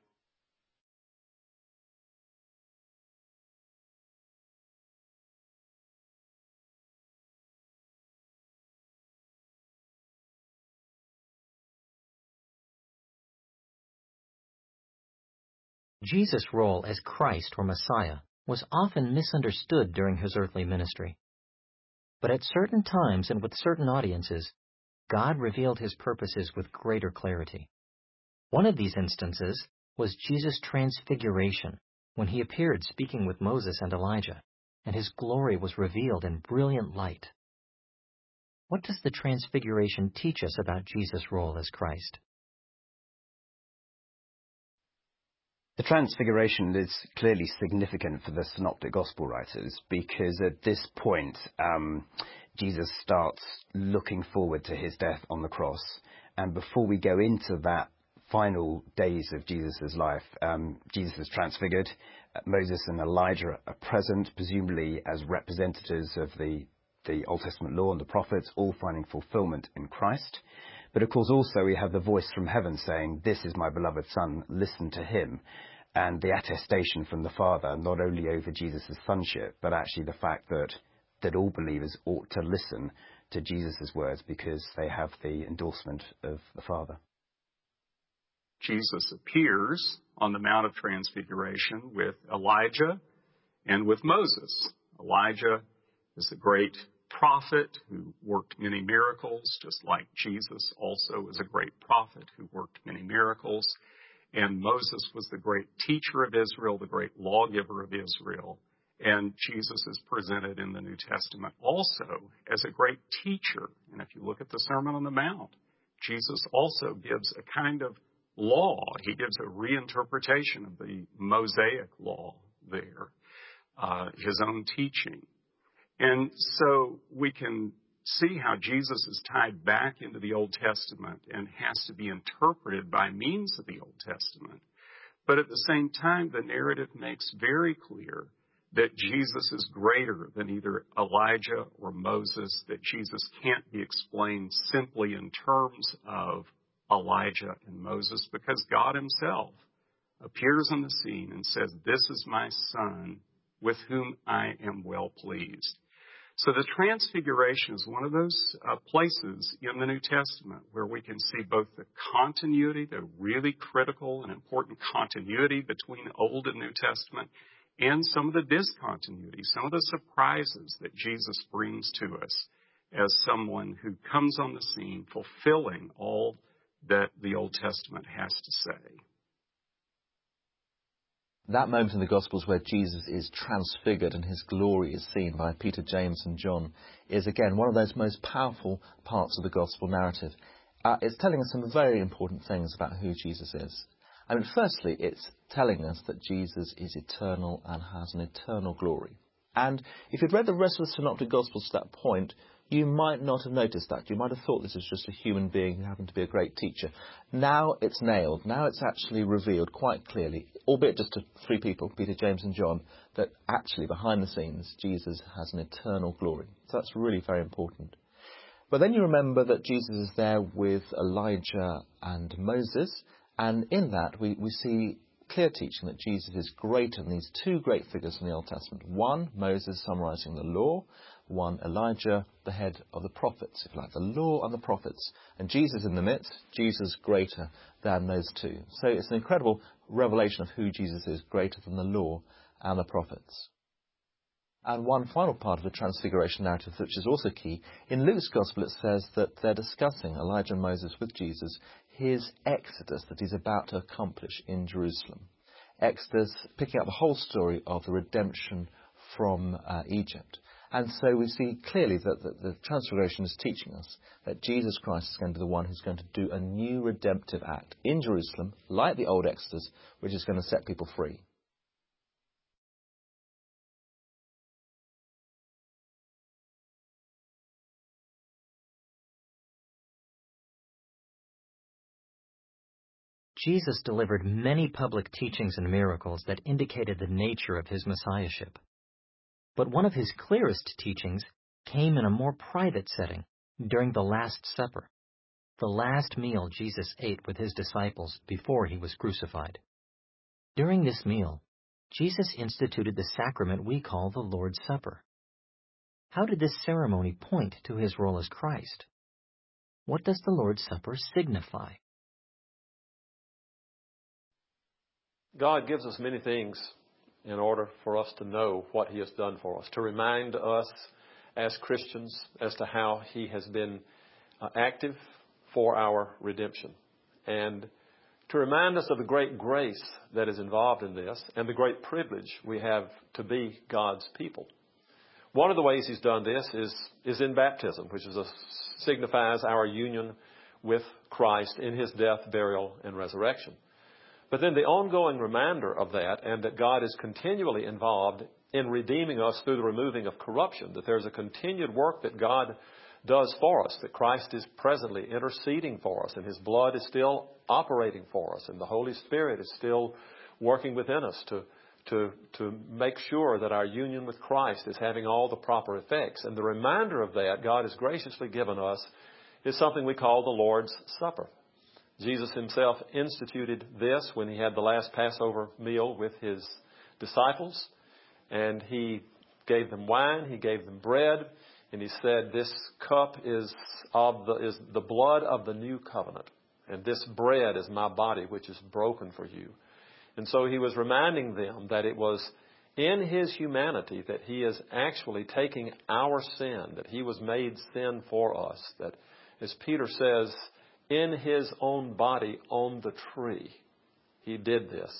Jesus' role as Christ or Messiah was often misunderstood during his earthly ministry. But at certain times and with certain audiences, God revealed his purposes with greater clarity. One of these instances was Jesus' transfiguration, when he appeared speaking with Moses and Elijah, and his glory was revealed in brilliant light. What does the transfiguration teach us about Jesus' role as Christ? The Transfiguration is clearly significant for the Synoptic Gospel writers because at this point, Jesus starts looking forward to his death on the cross. And before we go into that final days of Jesus' life, Jesus is transfigured. Moses and Elijah are present, presumably as representatives of the Old Testament law and the prophets, all finding fulfillment in Christ. But of course also we have the voice from heaven saying, "This is my beloved Son, listen to him." And the attestation from the Father, not only over Jesus' sonship, but actually the fact that all believers ought to listen to Jesus' words because they have the endorsement of the Father. Jesus appears on the Mount of Transfiguration with Elijah and with Moses. Elijah is a great prophet who worked many miracles, just like Jesus also is a great prophet who worked many miracles. And Moses was the great teacher of Israel, the great lawgiver of Israel. And Jesus is presented in the New Testament also as a great teacher. And if you look at the Sermon on the Mount, Jesus also gives a kind of law. He gives a reinterpretation of the Mosaic law there, his own teaching. And so we can see how Jesus is tied back into the Old Testament and has to be interpreted by means of the Old Testament. But at the same time, the narrative makes very clear that Jesus is greater than either Elijah or Moses, that Jesus can't be explained simply in terms of Elijah and Moses, because God himself appears on the scene and says, "This is my Son, with whom I am well pleased." So the Transfiguration is one of those places in the New Testament where we can see both the continuity, the really critical and important continuity between Old and New Testament, and some of the discontinuity, some of the surprises that Jesus brings to us as someone who comes on the scene fulfilling all that the Old Testament has to say. That moment in the Gospels where Jesus is transfigured and his glory is seen by Peter, James and John is again one of those most powerful parts of the Gospel narrative. It's telling us some very important things about who Jesus is. Firstly, it's telling us that Jesus is eternal and has an eternal glory. And if you'd read the rest of the Synoptic Gospels to that point, you might not have noticed that. You might have thought this was just a human being who happened to be a great teacher. Now it's nailed. Now it's actually revealed quite clearly, albeit just to three people, Peter, James and John, that actually behind the scenes Jesus has an eternal glory. So that's really very important. But then you remember that Jesus is there with Elijah and Moses, and in that we see clear teaching that Jesus is greater than these two great figures in the Old Testament. One, Moses summarising the law. One, Elijah, the head of the prophets, if you like, the law and the prophets. And Jesus in the midst, Jesus greater than those two. So it's an incredible revelation of who Jesus is, greater than the law and the prophets. And one final part of the Transfiguration narrative, which is also key, in Luke's Gospel it says that they're discussing, Elijah and Moses with Jesus, his exodus that he's about to accomplish in Jerusalem. Exodus, picking up the whole story of the redemption from Egypt. And so we see clearly that the Transfiguration is teaching us that Jesus Christ is going to be the one who's going to do a new redemptive act in Jerusalem, like the old Exodus, which is going to set people free. Jesus delivered many public teachings and miracles that indicated the nature of his messiahship. But one of his clearest teachings came in a more private setting during the Last Supper, the last meal Jesus ate with his disciples before he was crucified. During this meal, Jesus instituted the sacrament we call the Lord's Supper. How did this ceremony point to his role as Christ? What does the Lord's Supper signify? God gives us many things in order for us to know what He has done for us, to remind us as Christians as to how He has been active for our redemption, and to remind us of the great grace that is involved in this and the great privilege we have to be God's people. One of the ways He's done this is in baptism, which signifies our union with Christ in His death, burial, and resurrection. But then the ongoing reminder of that, and that God is continually involved in redeeming us through the removing of corruption, that there's a continued work that God does for us, that Christ is presently interceding for us, and His blood is still operating for us, and the Holy Spirit is still working within us to make sure that our union with Christ is having all the proper effects. And the reminder of that God has graciously given us is something we call the Lord's Supper. Jesus Himself instituted this when He had the last Passover meal with His disciples, and He gave them wine, He gave them bread, and He said, "This cup is the blood of the new covenant, and this bread is my body, which is broken for you." And so He was reminding them that it was in His humanity that He is actually taking our sin, that He was made sin for us, that, as Peter says, in His own body on the tree, He did this.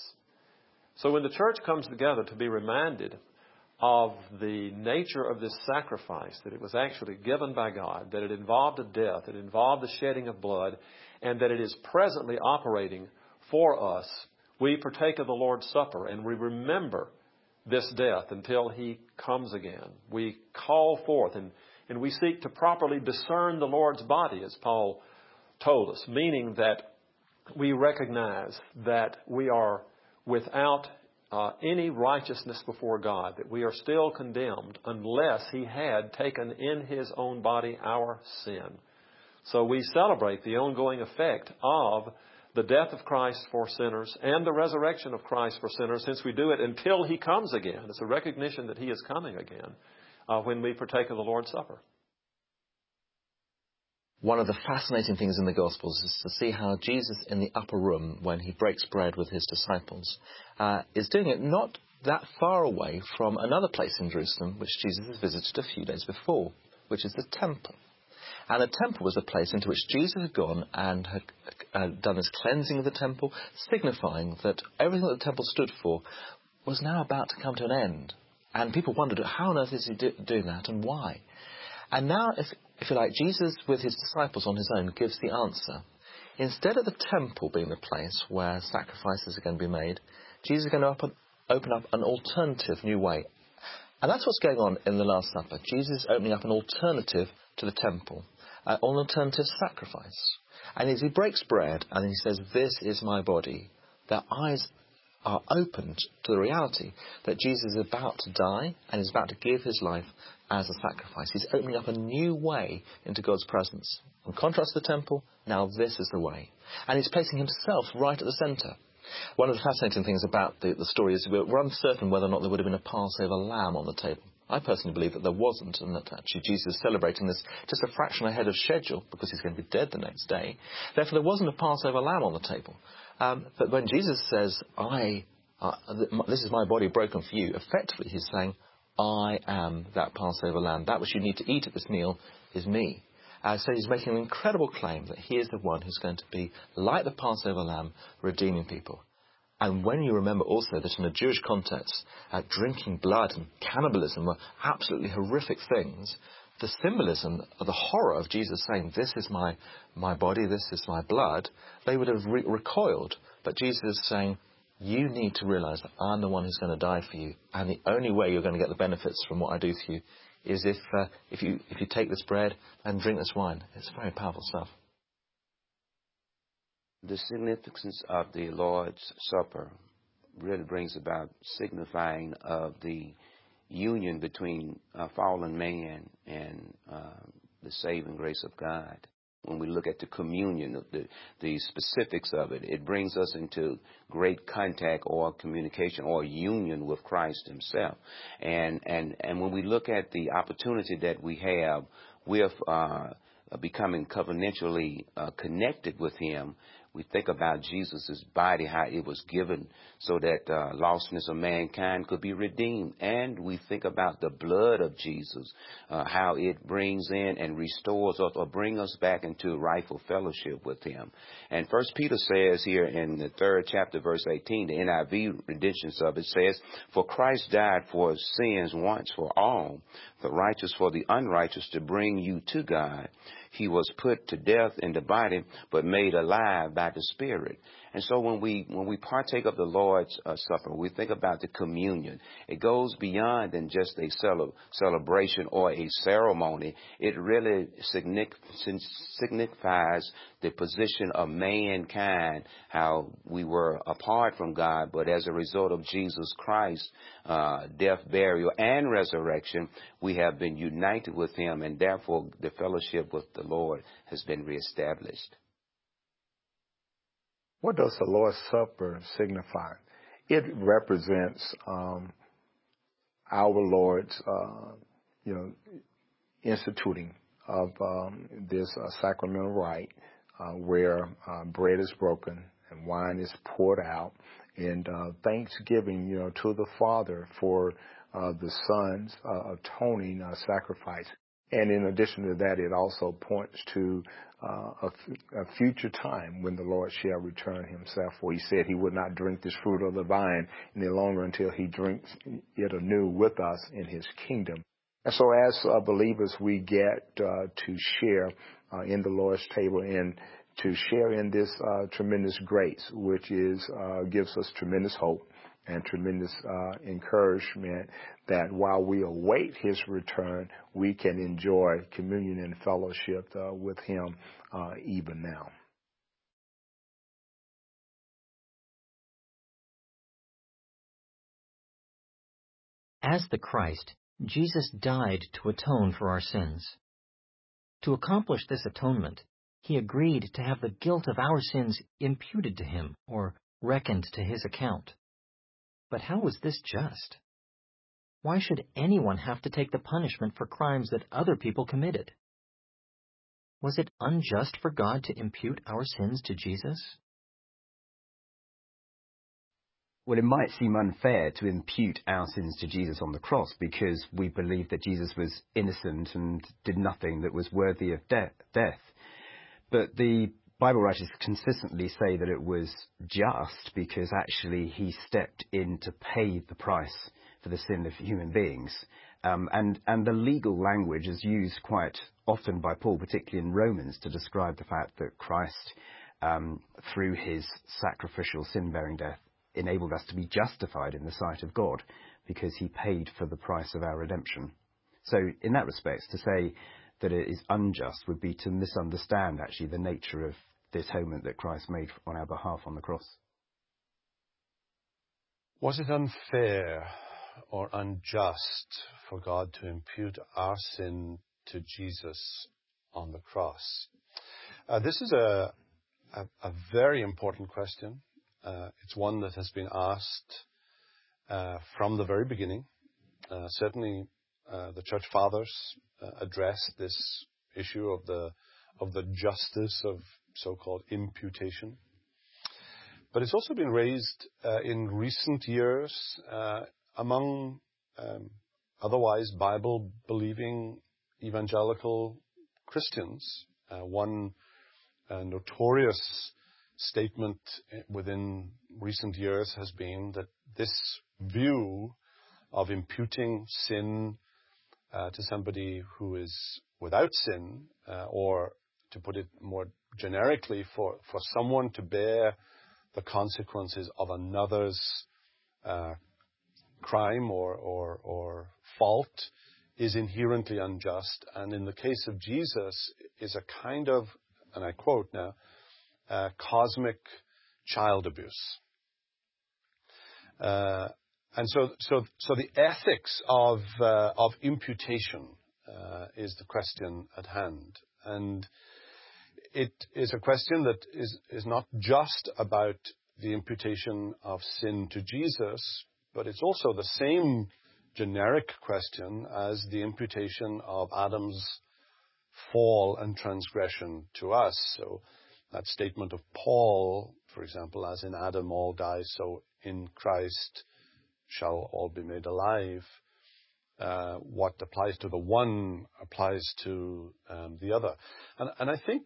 So when the church comes together to be reminded of the nature of this sacrifice, that it was actually given by God, that it involved a death, it involved the shedding of blood, and that it is presently operating for us, we partake of the Lord's Supper and we remember this death until He comes again. We call forth and we seek to properly discern the Lord's body, as Paul told us, meaning that we recognize that we are without any righteousness before God, that we are still condemned unless He had taken in His own body our sin. So we celebrate the ongoing effect of the death of Christ for sinners and the resurrection of Christ for sinners, since we do it until He comes again. It's a recognition that He is coming again when we partake of the Lord's Supper. One of the fascinating things in the Gospels is to see how Jesus in the upper room, when He breaks bread with His disciples, is doing it not that far away from another place in Jerusalem which Jesus has visited a few days before, which is the temple. And the temple was the place into which Jesus had gone and had done His cleansing of the temple, signifying that everything that the temple stood for was now about to come to an end. And people wondered, how on earth is He doing that and why? And now, if you like, Jesus with His disciples on His own gives the answer. Instead of the temple being the place where sacrifices are going to be made, Jesus is going to open up an alternative new way, And that's what's going on in the Last Supper. Jesus is opening up an alternative to the temple, an alternative sacrifice. And as he breaks bread and he says, "This is my body," their eyes are opened to the reality that Jesus is about to die and is about to give his life as a sacrifice. He's opening up a new way into God's presence. In contrast to the temple, now this is the way. And he's placing himself right at the centre. One of the fascinating things about the story is we're uncertain whether or not there would have been a Passover lamb on the table. I personally believe that there wasn't, and that actually Jesus is celebrating this just a fraction ahead of schedule because he's going to be dead the next day. Therefore, there wasn't a Passover lamb on the table. But when Jesus says, this is my body broken for you, effectively he's saying, I am that Passover lamb. That which you need to eat at this meal is me. So he's making an incredible claim that he is the one who's going to be like the Passover lamb, redeeming people. And when you remember also that in a Jewish context, drinking blood and cannibalism were absolutely horrific things, the symbolism of the horror of Jesus saying, this is my body, this is my blood, they would have recoiled. But Jesus is saying, you need to realize that I'm the one who's going to die for you. And the only way you're going to get the benefits from what I do to you is if you take this bread and drink this wine. It's very powerful stuff. The significance of the Lord's Supper really brings about signifying of the union between fallen man and the saving grace of God. When we look at the communion, the specifics of it, it brings us into great contact or communication or union with Christ himself. And when we look at the opportunity that we have with becoming covenantally connected with him, we think about Jesus' body, how it was given so that lostness of mankind could be redeemed. And we think about the blood of Jesus, how it brings in and restores us or brings us back into rightful fellowship with him. And 1 Peter says here in the 3rd chapter, verse 18, the NIV rendition of it says, "For Christ died for sins once for all, the righteous for the unrighteous, to bring you to God. He was put to death in the body, but made alive by the Spirit." And so when we partake of the Lord's Supper, we think about the communion. It goes beyond than just a celebration or a ceremony. It really signifies the position of mankind, how we were apart from God, but as a result of Jesus Christ's death, burial, and resurrection, we have been united with him, and therefore the fellowship with the Lord has been reestablished. What does the Lord's Supper signify? It represents our Lord's, instituting of this sacramental rite where bread is broken and wine is poured out, and thanksgiving, to the Father for the Son's atoning sacrifice. And in addition to that, it also points to a future time when the Lord shall return himself, for he said he would not drink this fruit of the vine any longer until he drinks it anew with us in his kingdom. And so as believers, we get to share in the Lord's table and to share in this tremendous grace, which gives us tremendous hope and tremendous encouragement that while we await his return, we can enjoy communion and fellowship with him even now. As the Christ, Jesus died to atone for our sins. To accomplish this atonement, he agreed to have the guilt of our sins imputed to him or reckoned to his account. But how was this just? Why should anyone have to take the punishment for crimes that other people committed? Was it unjust for God to impute our sins to Jesus? Well, it might seem unfair to impute our sins to Jesus on the cross because we believe that Jesus was innocent and did nothing that was worthy of death. But the Bible writers consistently say that it was just because actually he stepped in to pay the price for the sin of human beings. And the legal language is used quite often by Paul, particularly in Romans, to describe the fact that Christ, through his sacrificial sin-bearing death, enabled us to be justified in the sight of God because he paid for the price of our redemption. So in that respect, to say that it is unjust would be to misunderstand actually the nature of the atonement that Christ made on our behalf on the cross. Was it unfair or unjust for God to impute our sin to Jesus on the cross? This is a very important question. It's one that has been asked from the very beginning. Certainly, the Church Fathers addressed this issue of the justice of so-called imputation. But it's also been raised in recent years among otherwise Bible-believing evangelical Christians. One notorious statement within recent years has been that this view of imputing sin to somebody who is without sin, or to put it more generically, for someone to bear the consequences of another's crime or fault, is inherently unjust. And in the case of Jesus, is a kind of, and I quote now, cosmic child abuse. And so the ethics of imputation is the question at hand, and it is a question that is not just about the imputation of sin to Jesus, but it's also the same generic question as the imputation of Adam's fall and transgression to us. So that statement of Paul, for example, as in Adam all die, so in Christ shall all be made alive. What applies to the one applies to the other. And I think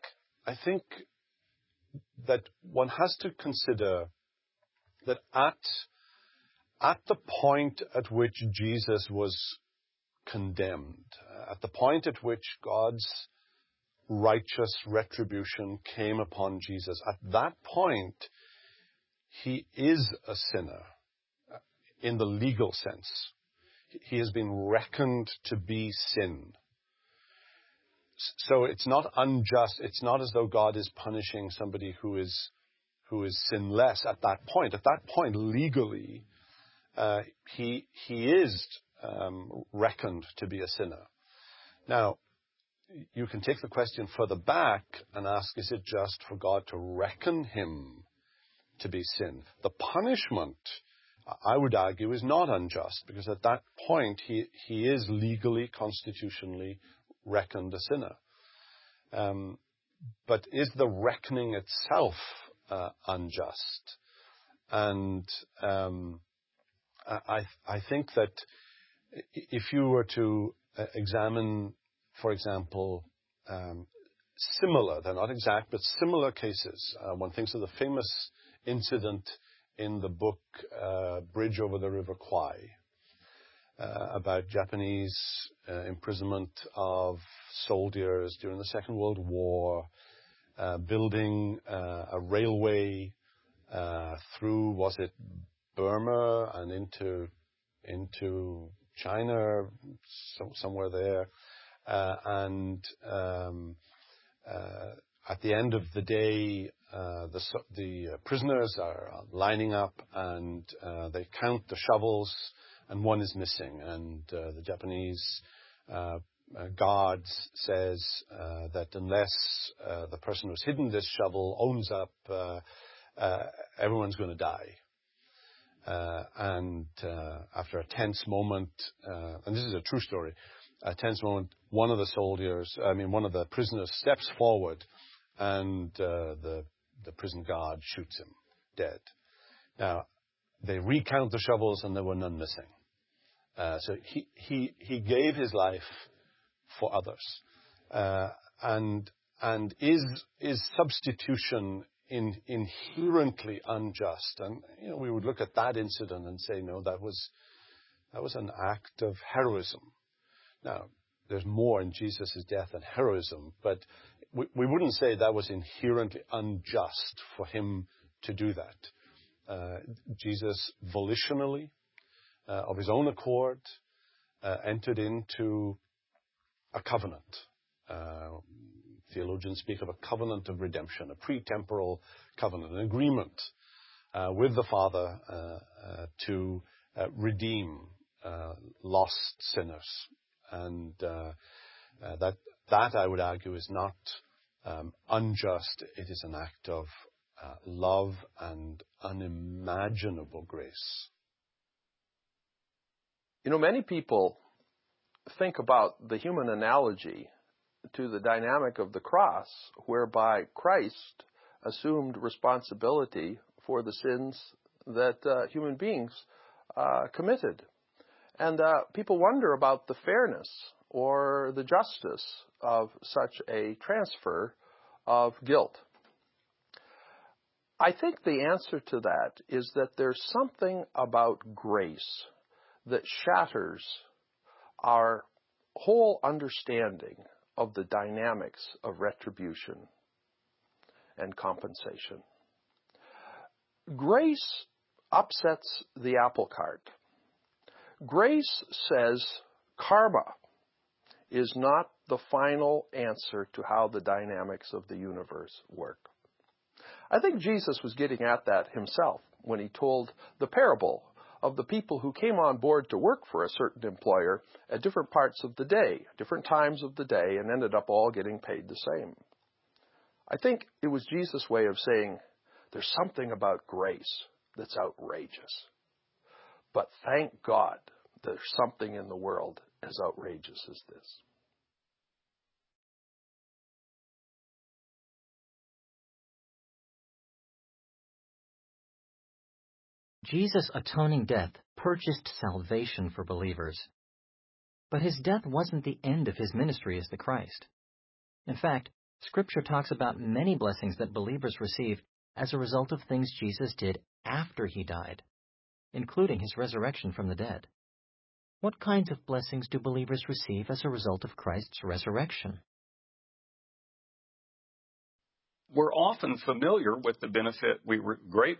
that one has to consider that at the point at which Jesus was condemned, at the point at which God's righteous retribution came upon Jesus, at that point, he is a sinner in the legal sense. He has been reckoned to be sin. So it's not unjust. It's not as though God is punishing somebody who is sinless at that point. At that point, legally, he is reckoned to be a sinner. Now, you can take the question further back and ask, is it just for God to reckon him to be sin? The punishment, I would argue, is not unjust, because at that point he is legally, constitutionally reckoned a sinner. But is the reckoning itself unjust? And I think that if you were to examine, for example, similar, they're not exact, but similar cases, one thinks of the famous incident in the book Bridge Over the River Kwai, about Japanese imprisonment of soldiers during the Second World War, building a railway through, was it Burma and into China, somewhere there, and at the end of the day, the prisoners are lining up, and they count the shovels, and one is missing. And the Japanese guard says that unless the person who's hidden this shovel owns up, everyone's going to die. And after a tense moment, and this is a true story, a tense moment, one of the prisoners steps forward, and the prison guard shoots him dead. Now, they recount the shovels, and there were none missing. So he gave his life for others. And is substitution inherently unjust? And we would look at that incident and say, no, that was an act of heroism. Now, there's more in Jesus' death than heroism, but we wouldn't say that was inherently unjust for him to do that. Jesus volitionally, of his own accord, entered into a covenant. Theologians speak of a covenant of redemption, a pre-temporal covenant, an agreement with the Father to redeem lost sinners. And that, I would argue, is not unjust. It is an act of love and unimaginable grace. You know, many people think about the human analogy to the dynamic of the cross, whereby Christ assumed responsibility for the sins that human beings committed. And people wonder about the fairness or the justice of such a transfer of guilt. I think the answer to that is that there's something about grace that shatters our whole understanding of the dynamics of retribution and compensation. Grace upsets the apple cart. Grace says karma is not the final answer to how the dynamics of the universe work. I think Jesus was getting at that himself when he told the parable of the people who came on board to work for a certain employer at different parts of the day, different times of the day, and ended up all getting paid the same. I think it was Jesus' way of saying, there's something about grace that's outrageous. But thank God there's something in the world as outrageous as this. Jesus' atoning death purchased salvation for believers. But his death wasn't the end of his ministry as the Christ. In fact, Scripture talks about many blessings that believers receive as a result of things Jesus did after he died, including his resurrection from the dead. What kinds of blessings do believers receive as a result of Christ's resurrection? We're often familiar with the great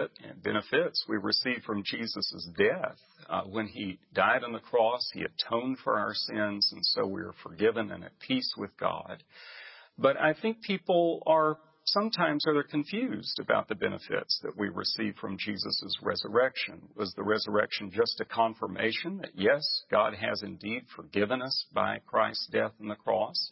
benefits we receive from Jesus' death. When he died on the cross, he atoned for our sins, and so we are forgiven and at peace with God. But I think people are sometimes confused about the benefits that we receive from Jesus' resurrection. Was the resurrection just a confirmation that, yes, God has indeed forgiven us by Christ's death on the cross?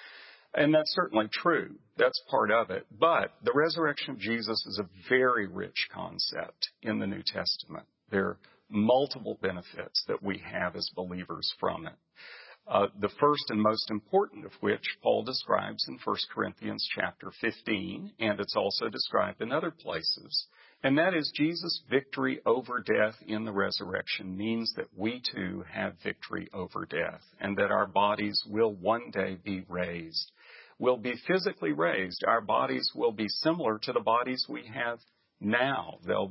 And that's certainly true. That's part of it. But the resurrection of Jesus is a very rich concept in the New Testament. There are multiple benefits that we have as believers from it. The first and most important of which Paul describes in 1 Corinthians chapter 15, and it's also described in other places. And that is Jesus' victory over death in the resurrection means that we too have victory over death, and that our bodies will one day be raised. Will be physically raised. Our bodies will be similar to the bodies we have now. There'll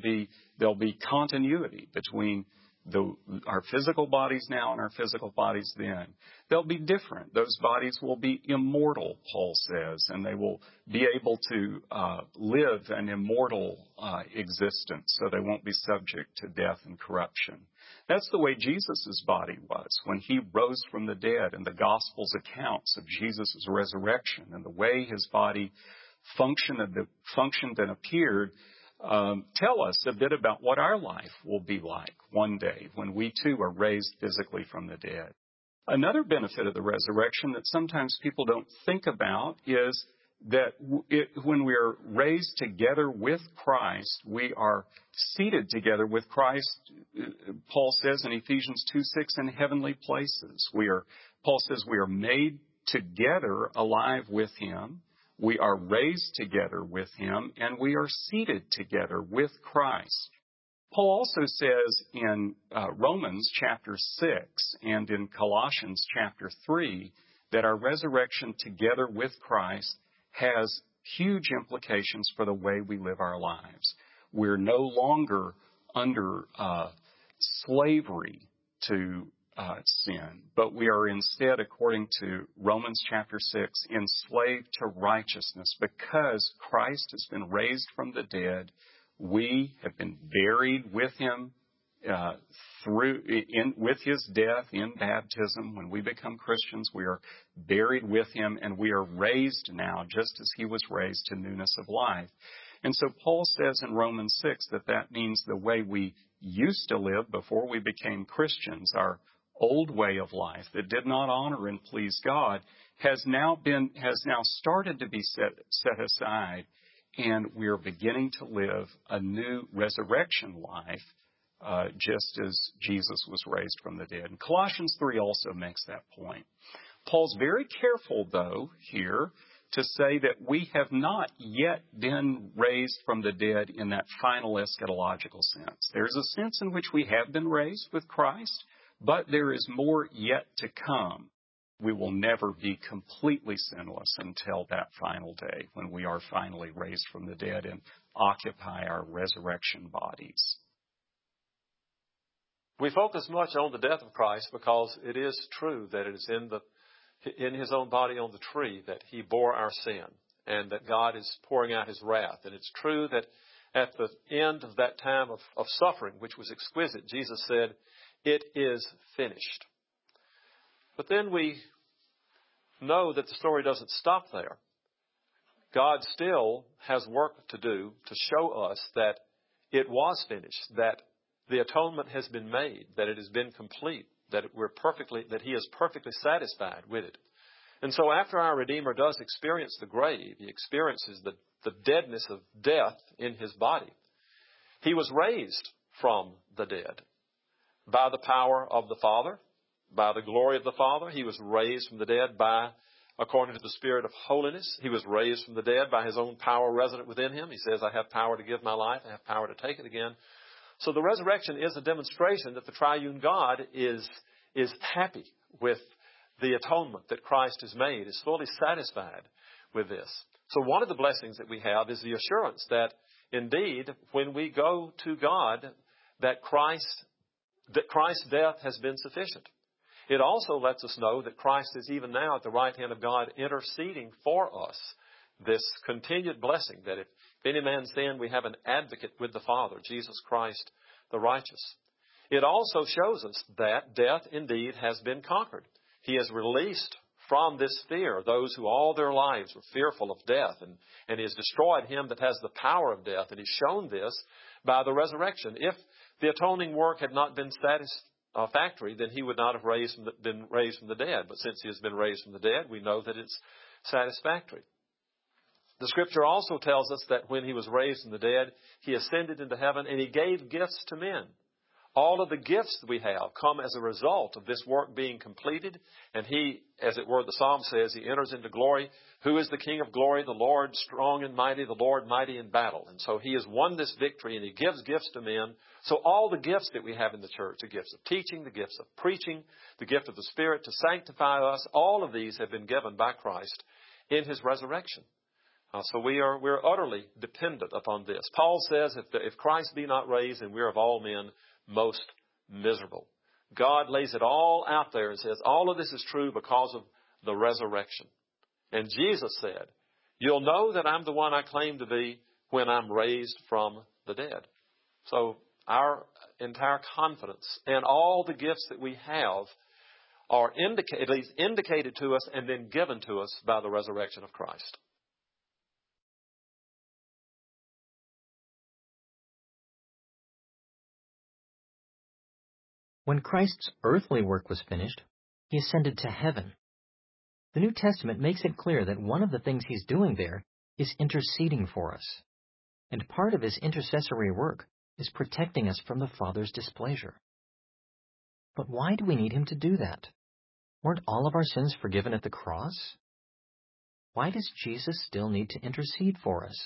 be continuity between our physical bodies now and our physical bodies then. They'll be different. Those bodies will be immortal, Paul says, and they will be able to live an immortal existence, so they won't be subject to death and corruption. That's the way Jesus' body was when he rose from the dead, and the Gospels' accounts of Jesus' resurrection and the way his body functioned and appeared tell us a bit about what our life will be like one day when we too are raised physically from the dead. Another benefit of the resurrection that sometimes people don't think about is that when we are raised together with Christ, we are seated together with Christ, Paul says in Ephesians 2:6, in heavenly places. Paul says we are made together alive with him. We are raised together with him, and we are seated together with Christ. Paul also says in Romans chapter 6 and in Colossians chapter 3 that our resurrection together with Christ has huge implications for the way we live our lives. We're no longer under slavery to sin, but we are instead, according to Romans chapter 6, enslaved to righteousness. Because Christ has been raised from the dead, We have been buried with him with his death in baptism. When we become Christians, we are buried with him, and we are raised now just as he was raised to newness of life. And so Paul says in Romans 6 that means the way we used to live before we became Christians, our old way of life that did not honor and please God, has now started to be set aside, and we are beginning to live a new resurrection life, just as Jesus was raised from the dead. And Colossians 3 also makes that point. Paul's very careful, though, here to say that we have not yet been raised from the dead in that final eschatological sense. There's a sense in which we have been raised with Christ, but there is more yet to come. We will never be completely sinless until that final day when we are finally raised from the dead and occupy our resurrection bodies. We focus much on the death of Christ because it is true that it is in his own body on the tree that he bore our sin and that God is pouring out his wrath. And it's true that at the end of that time of suffering, which was exquisite, Jesus said, "It is finished." But then we know that the story doesn't stop there. God still has work to do to show us that it was finished, that the atonement has been made, that it has been complete, that he is perfectly satisfied with it. And so after our Redeemer does experience the grave, he experiences the deadness of death in his body. He was raised from the dead by the power of the Father, by the glory of the Father. He was raised from the dead according to the Spirit of holiness. He was raised from the dead by his own power resident within him. He says, "I have power to give my life. I have power to take it again." So the resurrection is a demonstration that the triune God is happy with the atonement that Christ has made, is fully satisfied with this. So one of the blessings that we have is the assurance that indeed, when we go to God, that Christ's death has been sufficient. It also lets us know that Christ is even now at the right hand of God interceding for us. This continued blessing that if any man sin, we have an advocate with the Father, Jesus Christ the righteous. It also shows us that death indeed has been conquered. He has released from this fear those who all their lives were fearful of death, and he has destroyed him that has the power of death, and he's shown this by the resurrection. If the atoning work had not been satisfactory, then he would not have been raised from the dead. But since he has been raised from the dead, we know that it's satisfactory. The Scripture also tells us that when he was raised from the dead, he ascended into heaven and he gave gifts to men. All of the gifts that we have come as a result of this work being completed. And he, as it were, the Psalm says, he enters into glory. Who is the King of glory? The Lord strong and mighty, the Lord mighty in battle. And so he has won this victory and he gives gifts to men. So all the gifts that we have in the church, the gifts of teaching, the gifts of preaching, the gift of the Spirit to sanctify us, all of these have been given by Christ in his resurrection. So we're utterly dependent upon this. Paul says, if Christ be not raised, then we are of all men most miserable. God lays it all out there and says, all of this is true because of the resurrection. And Jesus said, you'll know that I'm the one I claim to be when I'm raised from the dead. So our entire confidence and all the gifts that we have are at least indicated to us and then given to us by the resurrection of Christ. When Christ's earthly work was finished, he ascended to heaven. The New Testament makes it clear that one of the things he's doing there is interceding for us. And part of his intercessory work is protecting us from the Father's displeasure. But why do we need him to do that? Weren't all of our sins forgiven at the cross? Why does Jesus still need to intercede for us?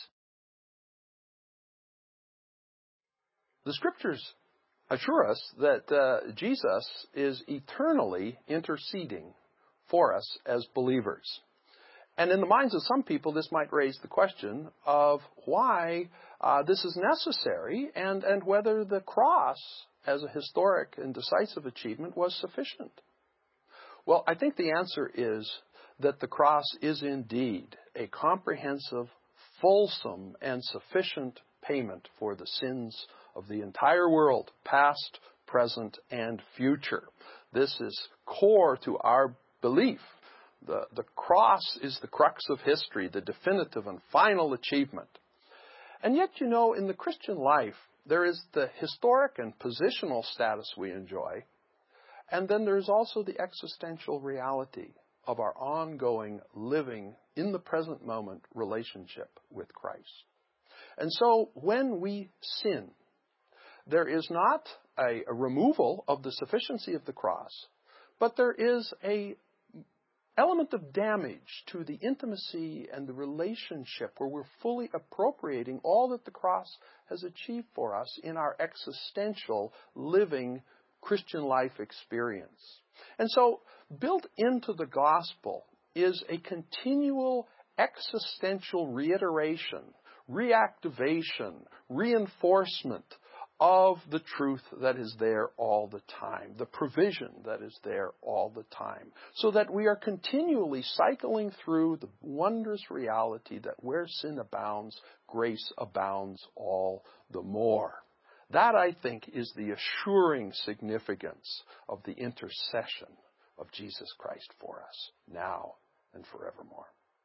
The Scriptures assure us that Jesus is eternally interceding for us as believers. And in the minds of some people, this might raise the question of why this is necessary and whether the cross, as a historic and decisive achievement, was sufficient. Well, I think the answer is that the cross is indeed a comprehensive, fulsome, and sufficient payment for the sins of the entire world, past, present, and future. This is core to our belief. The cross is the crux of history, the definitive and final achievement. And yet, in the Christian life, there is the historic and positional status we enjoy, and then there's also the existential reality of our ongoing, living, in the present moment relationship with Christ. And so, when we sin, there is not a removal of the sufficiency of the cross, but there is a element of damage to the intimacy and the relationship where we're fully appropriating all that the cross has achieved for us in our existential, living Christian life experience. And so, built into the gospel is a continual existential reiteration, reactivation, reinforcement of the truth that is there all the time, the provision that is there all the time, so that we are continually cycling through the wondrous reality that where sin abounds, grace abounds all the more. That, I think, is the assuring significance of the intercession of Jesus Christ for us, now and forevermore.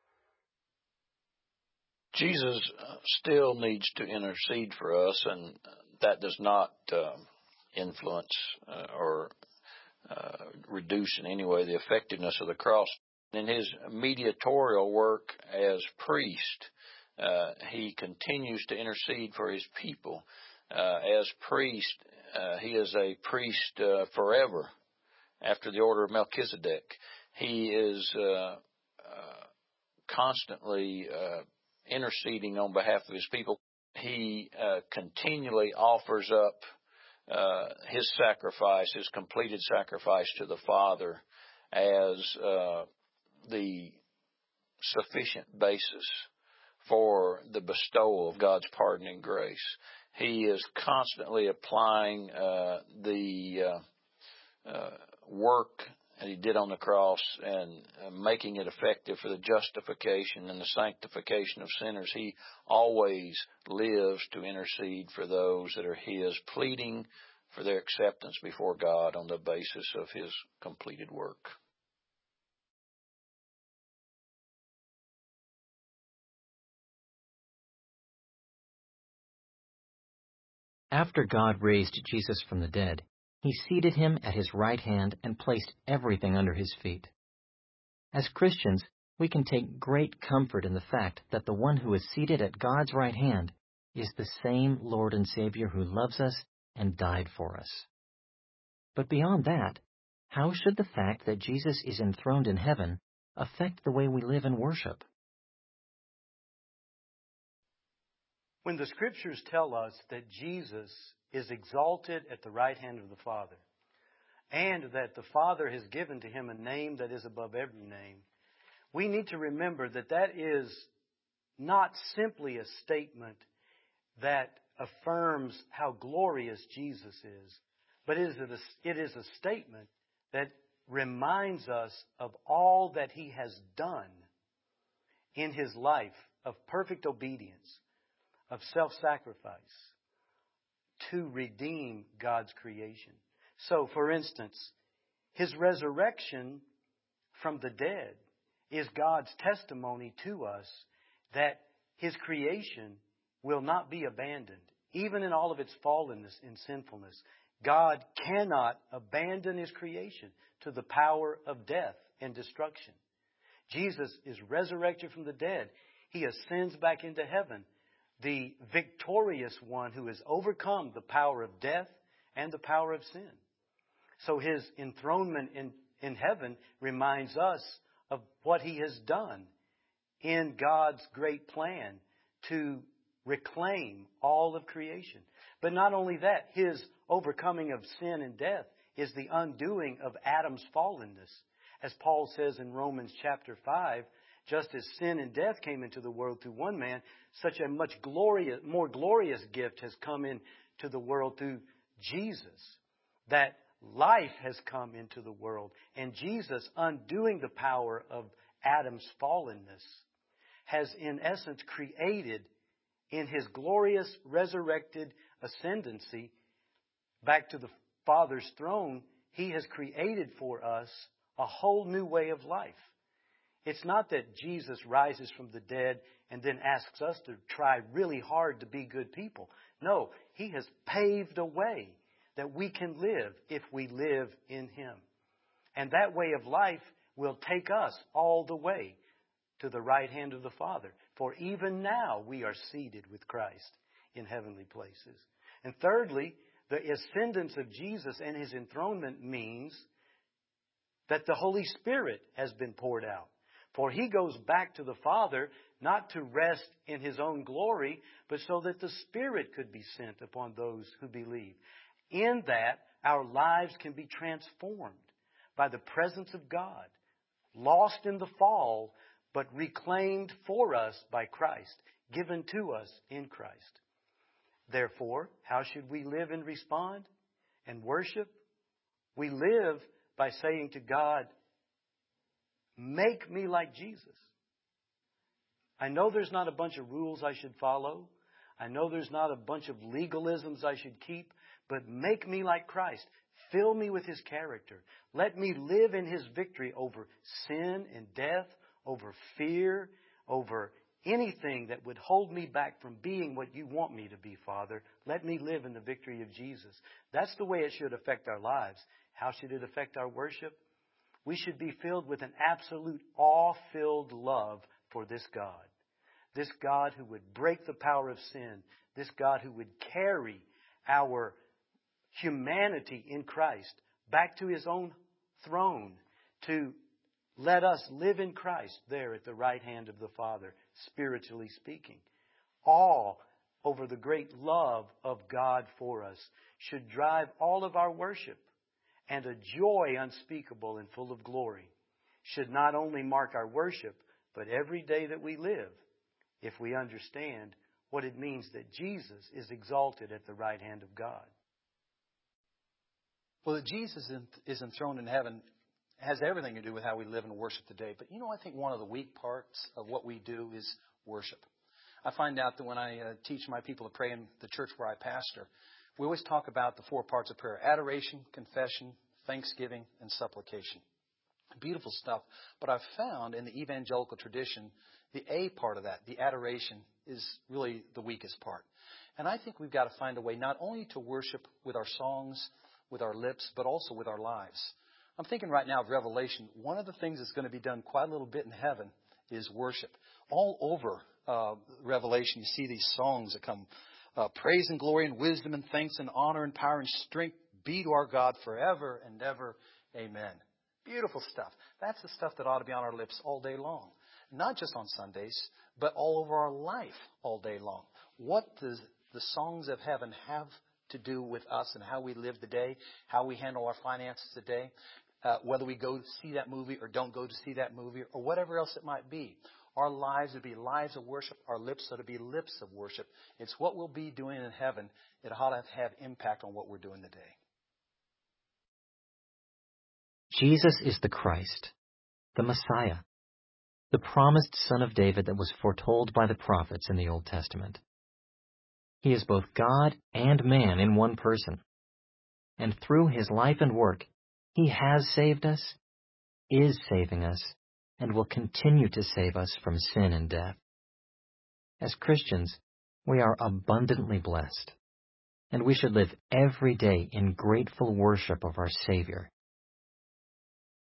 Jesus still needs to intercede for us, and that does not influence or reduce in any way the effectiveness of the cross. In his mediatorial work as priest, he continues to intercede for his people. As priest, he is a priest forever after the order of Melchizedek. He is constantly interceding on behalf of his people. He continually offers up his sacrifice, his completed sacrifice to the Father as the sufficient basis for the bestowal of God's pardoning grace. He is constantly applying the work that he did on the cross and making it effective for the justification and the sanctification of sinners. He always lives to intercede for those that are his, pleading for their acceptance before God on the basis of his completed work. After God raised Jesus from the dead, he seated him at his right hand and placed everything under his feet. As Christians, we can take great comfort in the fact that the one who is seated at God's right hand is the same Lord and Savior who loves us and died for us. But beyond that, how should the fact that Jesus is enthroned in heaven affect the way we live and worship? When the Scriptures tell us that Jesus is exalted at the right hand of the Father, and that the Father has given to him a name that is above every name, we need to remember that that is not simply a statement that affirms how glorious Jesus is, but it is a statement that reminds us of all that he has done in his life of perfect obedience, of self-sacrifice, to redeem God's creation. So, for instance, his resurrection from the dead is God's testimony to us that his creation will not be abandoned. Even in all of its fallenness and sinfulness, God cannot abandon his creation to the power of death and destruction. Jesus is resurrected from the dead. He ascends back into heaven, the victorious one who has overcome the power of death and the power of sin. So his enthronement in heaven reminds us of what he has done in God's great plan to reclaim all of creation. But not only that, his overcoming of sin and death is the undoing of Adam's fallenness. As Paul says in Romans chapter 5, just as sin and death came into the world through one man, such a much more glorious gift has come into the world through Jesus. That life has come into the world. And Jesus, undoing the power of Adam's fallenness, has in essence created in His glorious resurrected ascendancy back to the Father's throne, He has created for us a whole new way of life. It's not that Jesus rises from the dead and then asks us to try really hard to be good people. No, He has paved a way that we can live if we live in Him. And that way of life will take us all the way to the right hand of the Father. For even now we are seated with Christ in heavenly places. And thirdly, the ascendance of Jesus and His enthronement means that the Holy Spirit has been poured out. For He goes back to the Father not to rest in His own glory, but so that the Spirit could be sent upon those who believe. In that, our lives can be transformed by the presence of God, lost in the fall, but reclaimed for us by Christ, given to us in Christ. Therefore, how should we live and respond and worship? We live by saying to God, make me like Jesus. I know there's not a bunch of rules I should follow. I know there's not a bunch of legalisms I should keep, but make me like Christ. Fill me with His character. Let me live in His victory over sin and death, over fear, over anything that would hold me back from being what You want me to be, Father. Let me live in the victory of Jesus. That's the way it should affect our lives. How should it affect our worship? We should be filled with an absolute awe-filled love for this God. This God who would break the power of sin. This God who would carry our humanity in Christ back to His own throne to let us live in Christ there at the right hand of the Father, spiritually speaking. Awe over the great love of God for us should drive all of our worship, and a joy unspeakable and full of glory should not only mark our worship, but every day that we live, if we understand what it means that Jesus is exalted at the right hand of God. Well, that Jesus is enthroned in heaven has everything to do with how we live and worship today. But I think one of the weak parts of what we do is worship. I find out that when I teach my people to pray in the church where I pastor, we always talk about the 4 parts of prayer: adoration, confession, thanksgiving, and supplication. Beautiful stuff. But I've found in the evangelical tradition, the A part of that, the adoration, is really the weakest part. And I think we've got to find a way not only to worship with our songs, with our lips, but also with our lives. I'm thinking right now of Revelation. One of the things that's going to be done quite a little bit in heaven is worship. All over Revelation, you see these songs that come, praise and glory and wisdom and thanks and honor and power and strength be to our God forever and ever. Amen. Beautiful stuff. That's the stuff that ought to be on our lips all day long. Not just on Sundays, but all over our life all day long. What does the songs of heaven have to do with us and how we live today, how we handle our finances today, whether we go to see that movie or don't go to see that movie or whatever else it might be? Our lives would be lives of worship. Our lips are to be lips of worship. It's what we'll be doing in heaven. It ought to have impact on what we're doing today. Jesus is the Christ, the Messiah, the promised Son of David that was foretold by the prophets in the Old Testament. He is both God and man in one person. And through His life and work, He has saved us, is saving us, and will continue to save us from sin and death. As Christians, we are abundantly blessed, and we should live every day in grateful worship of our Savior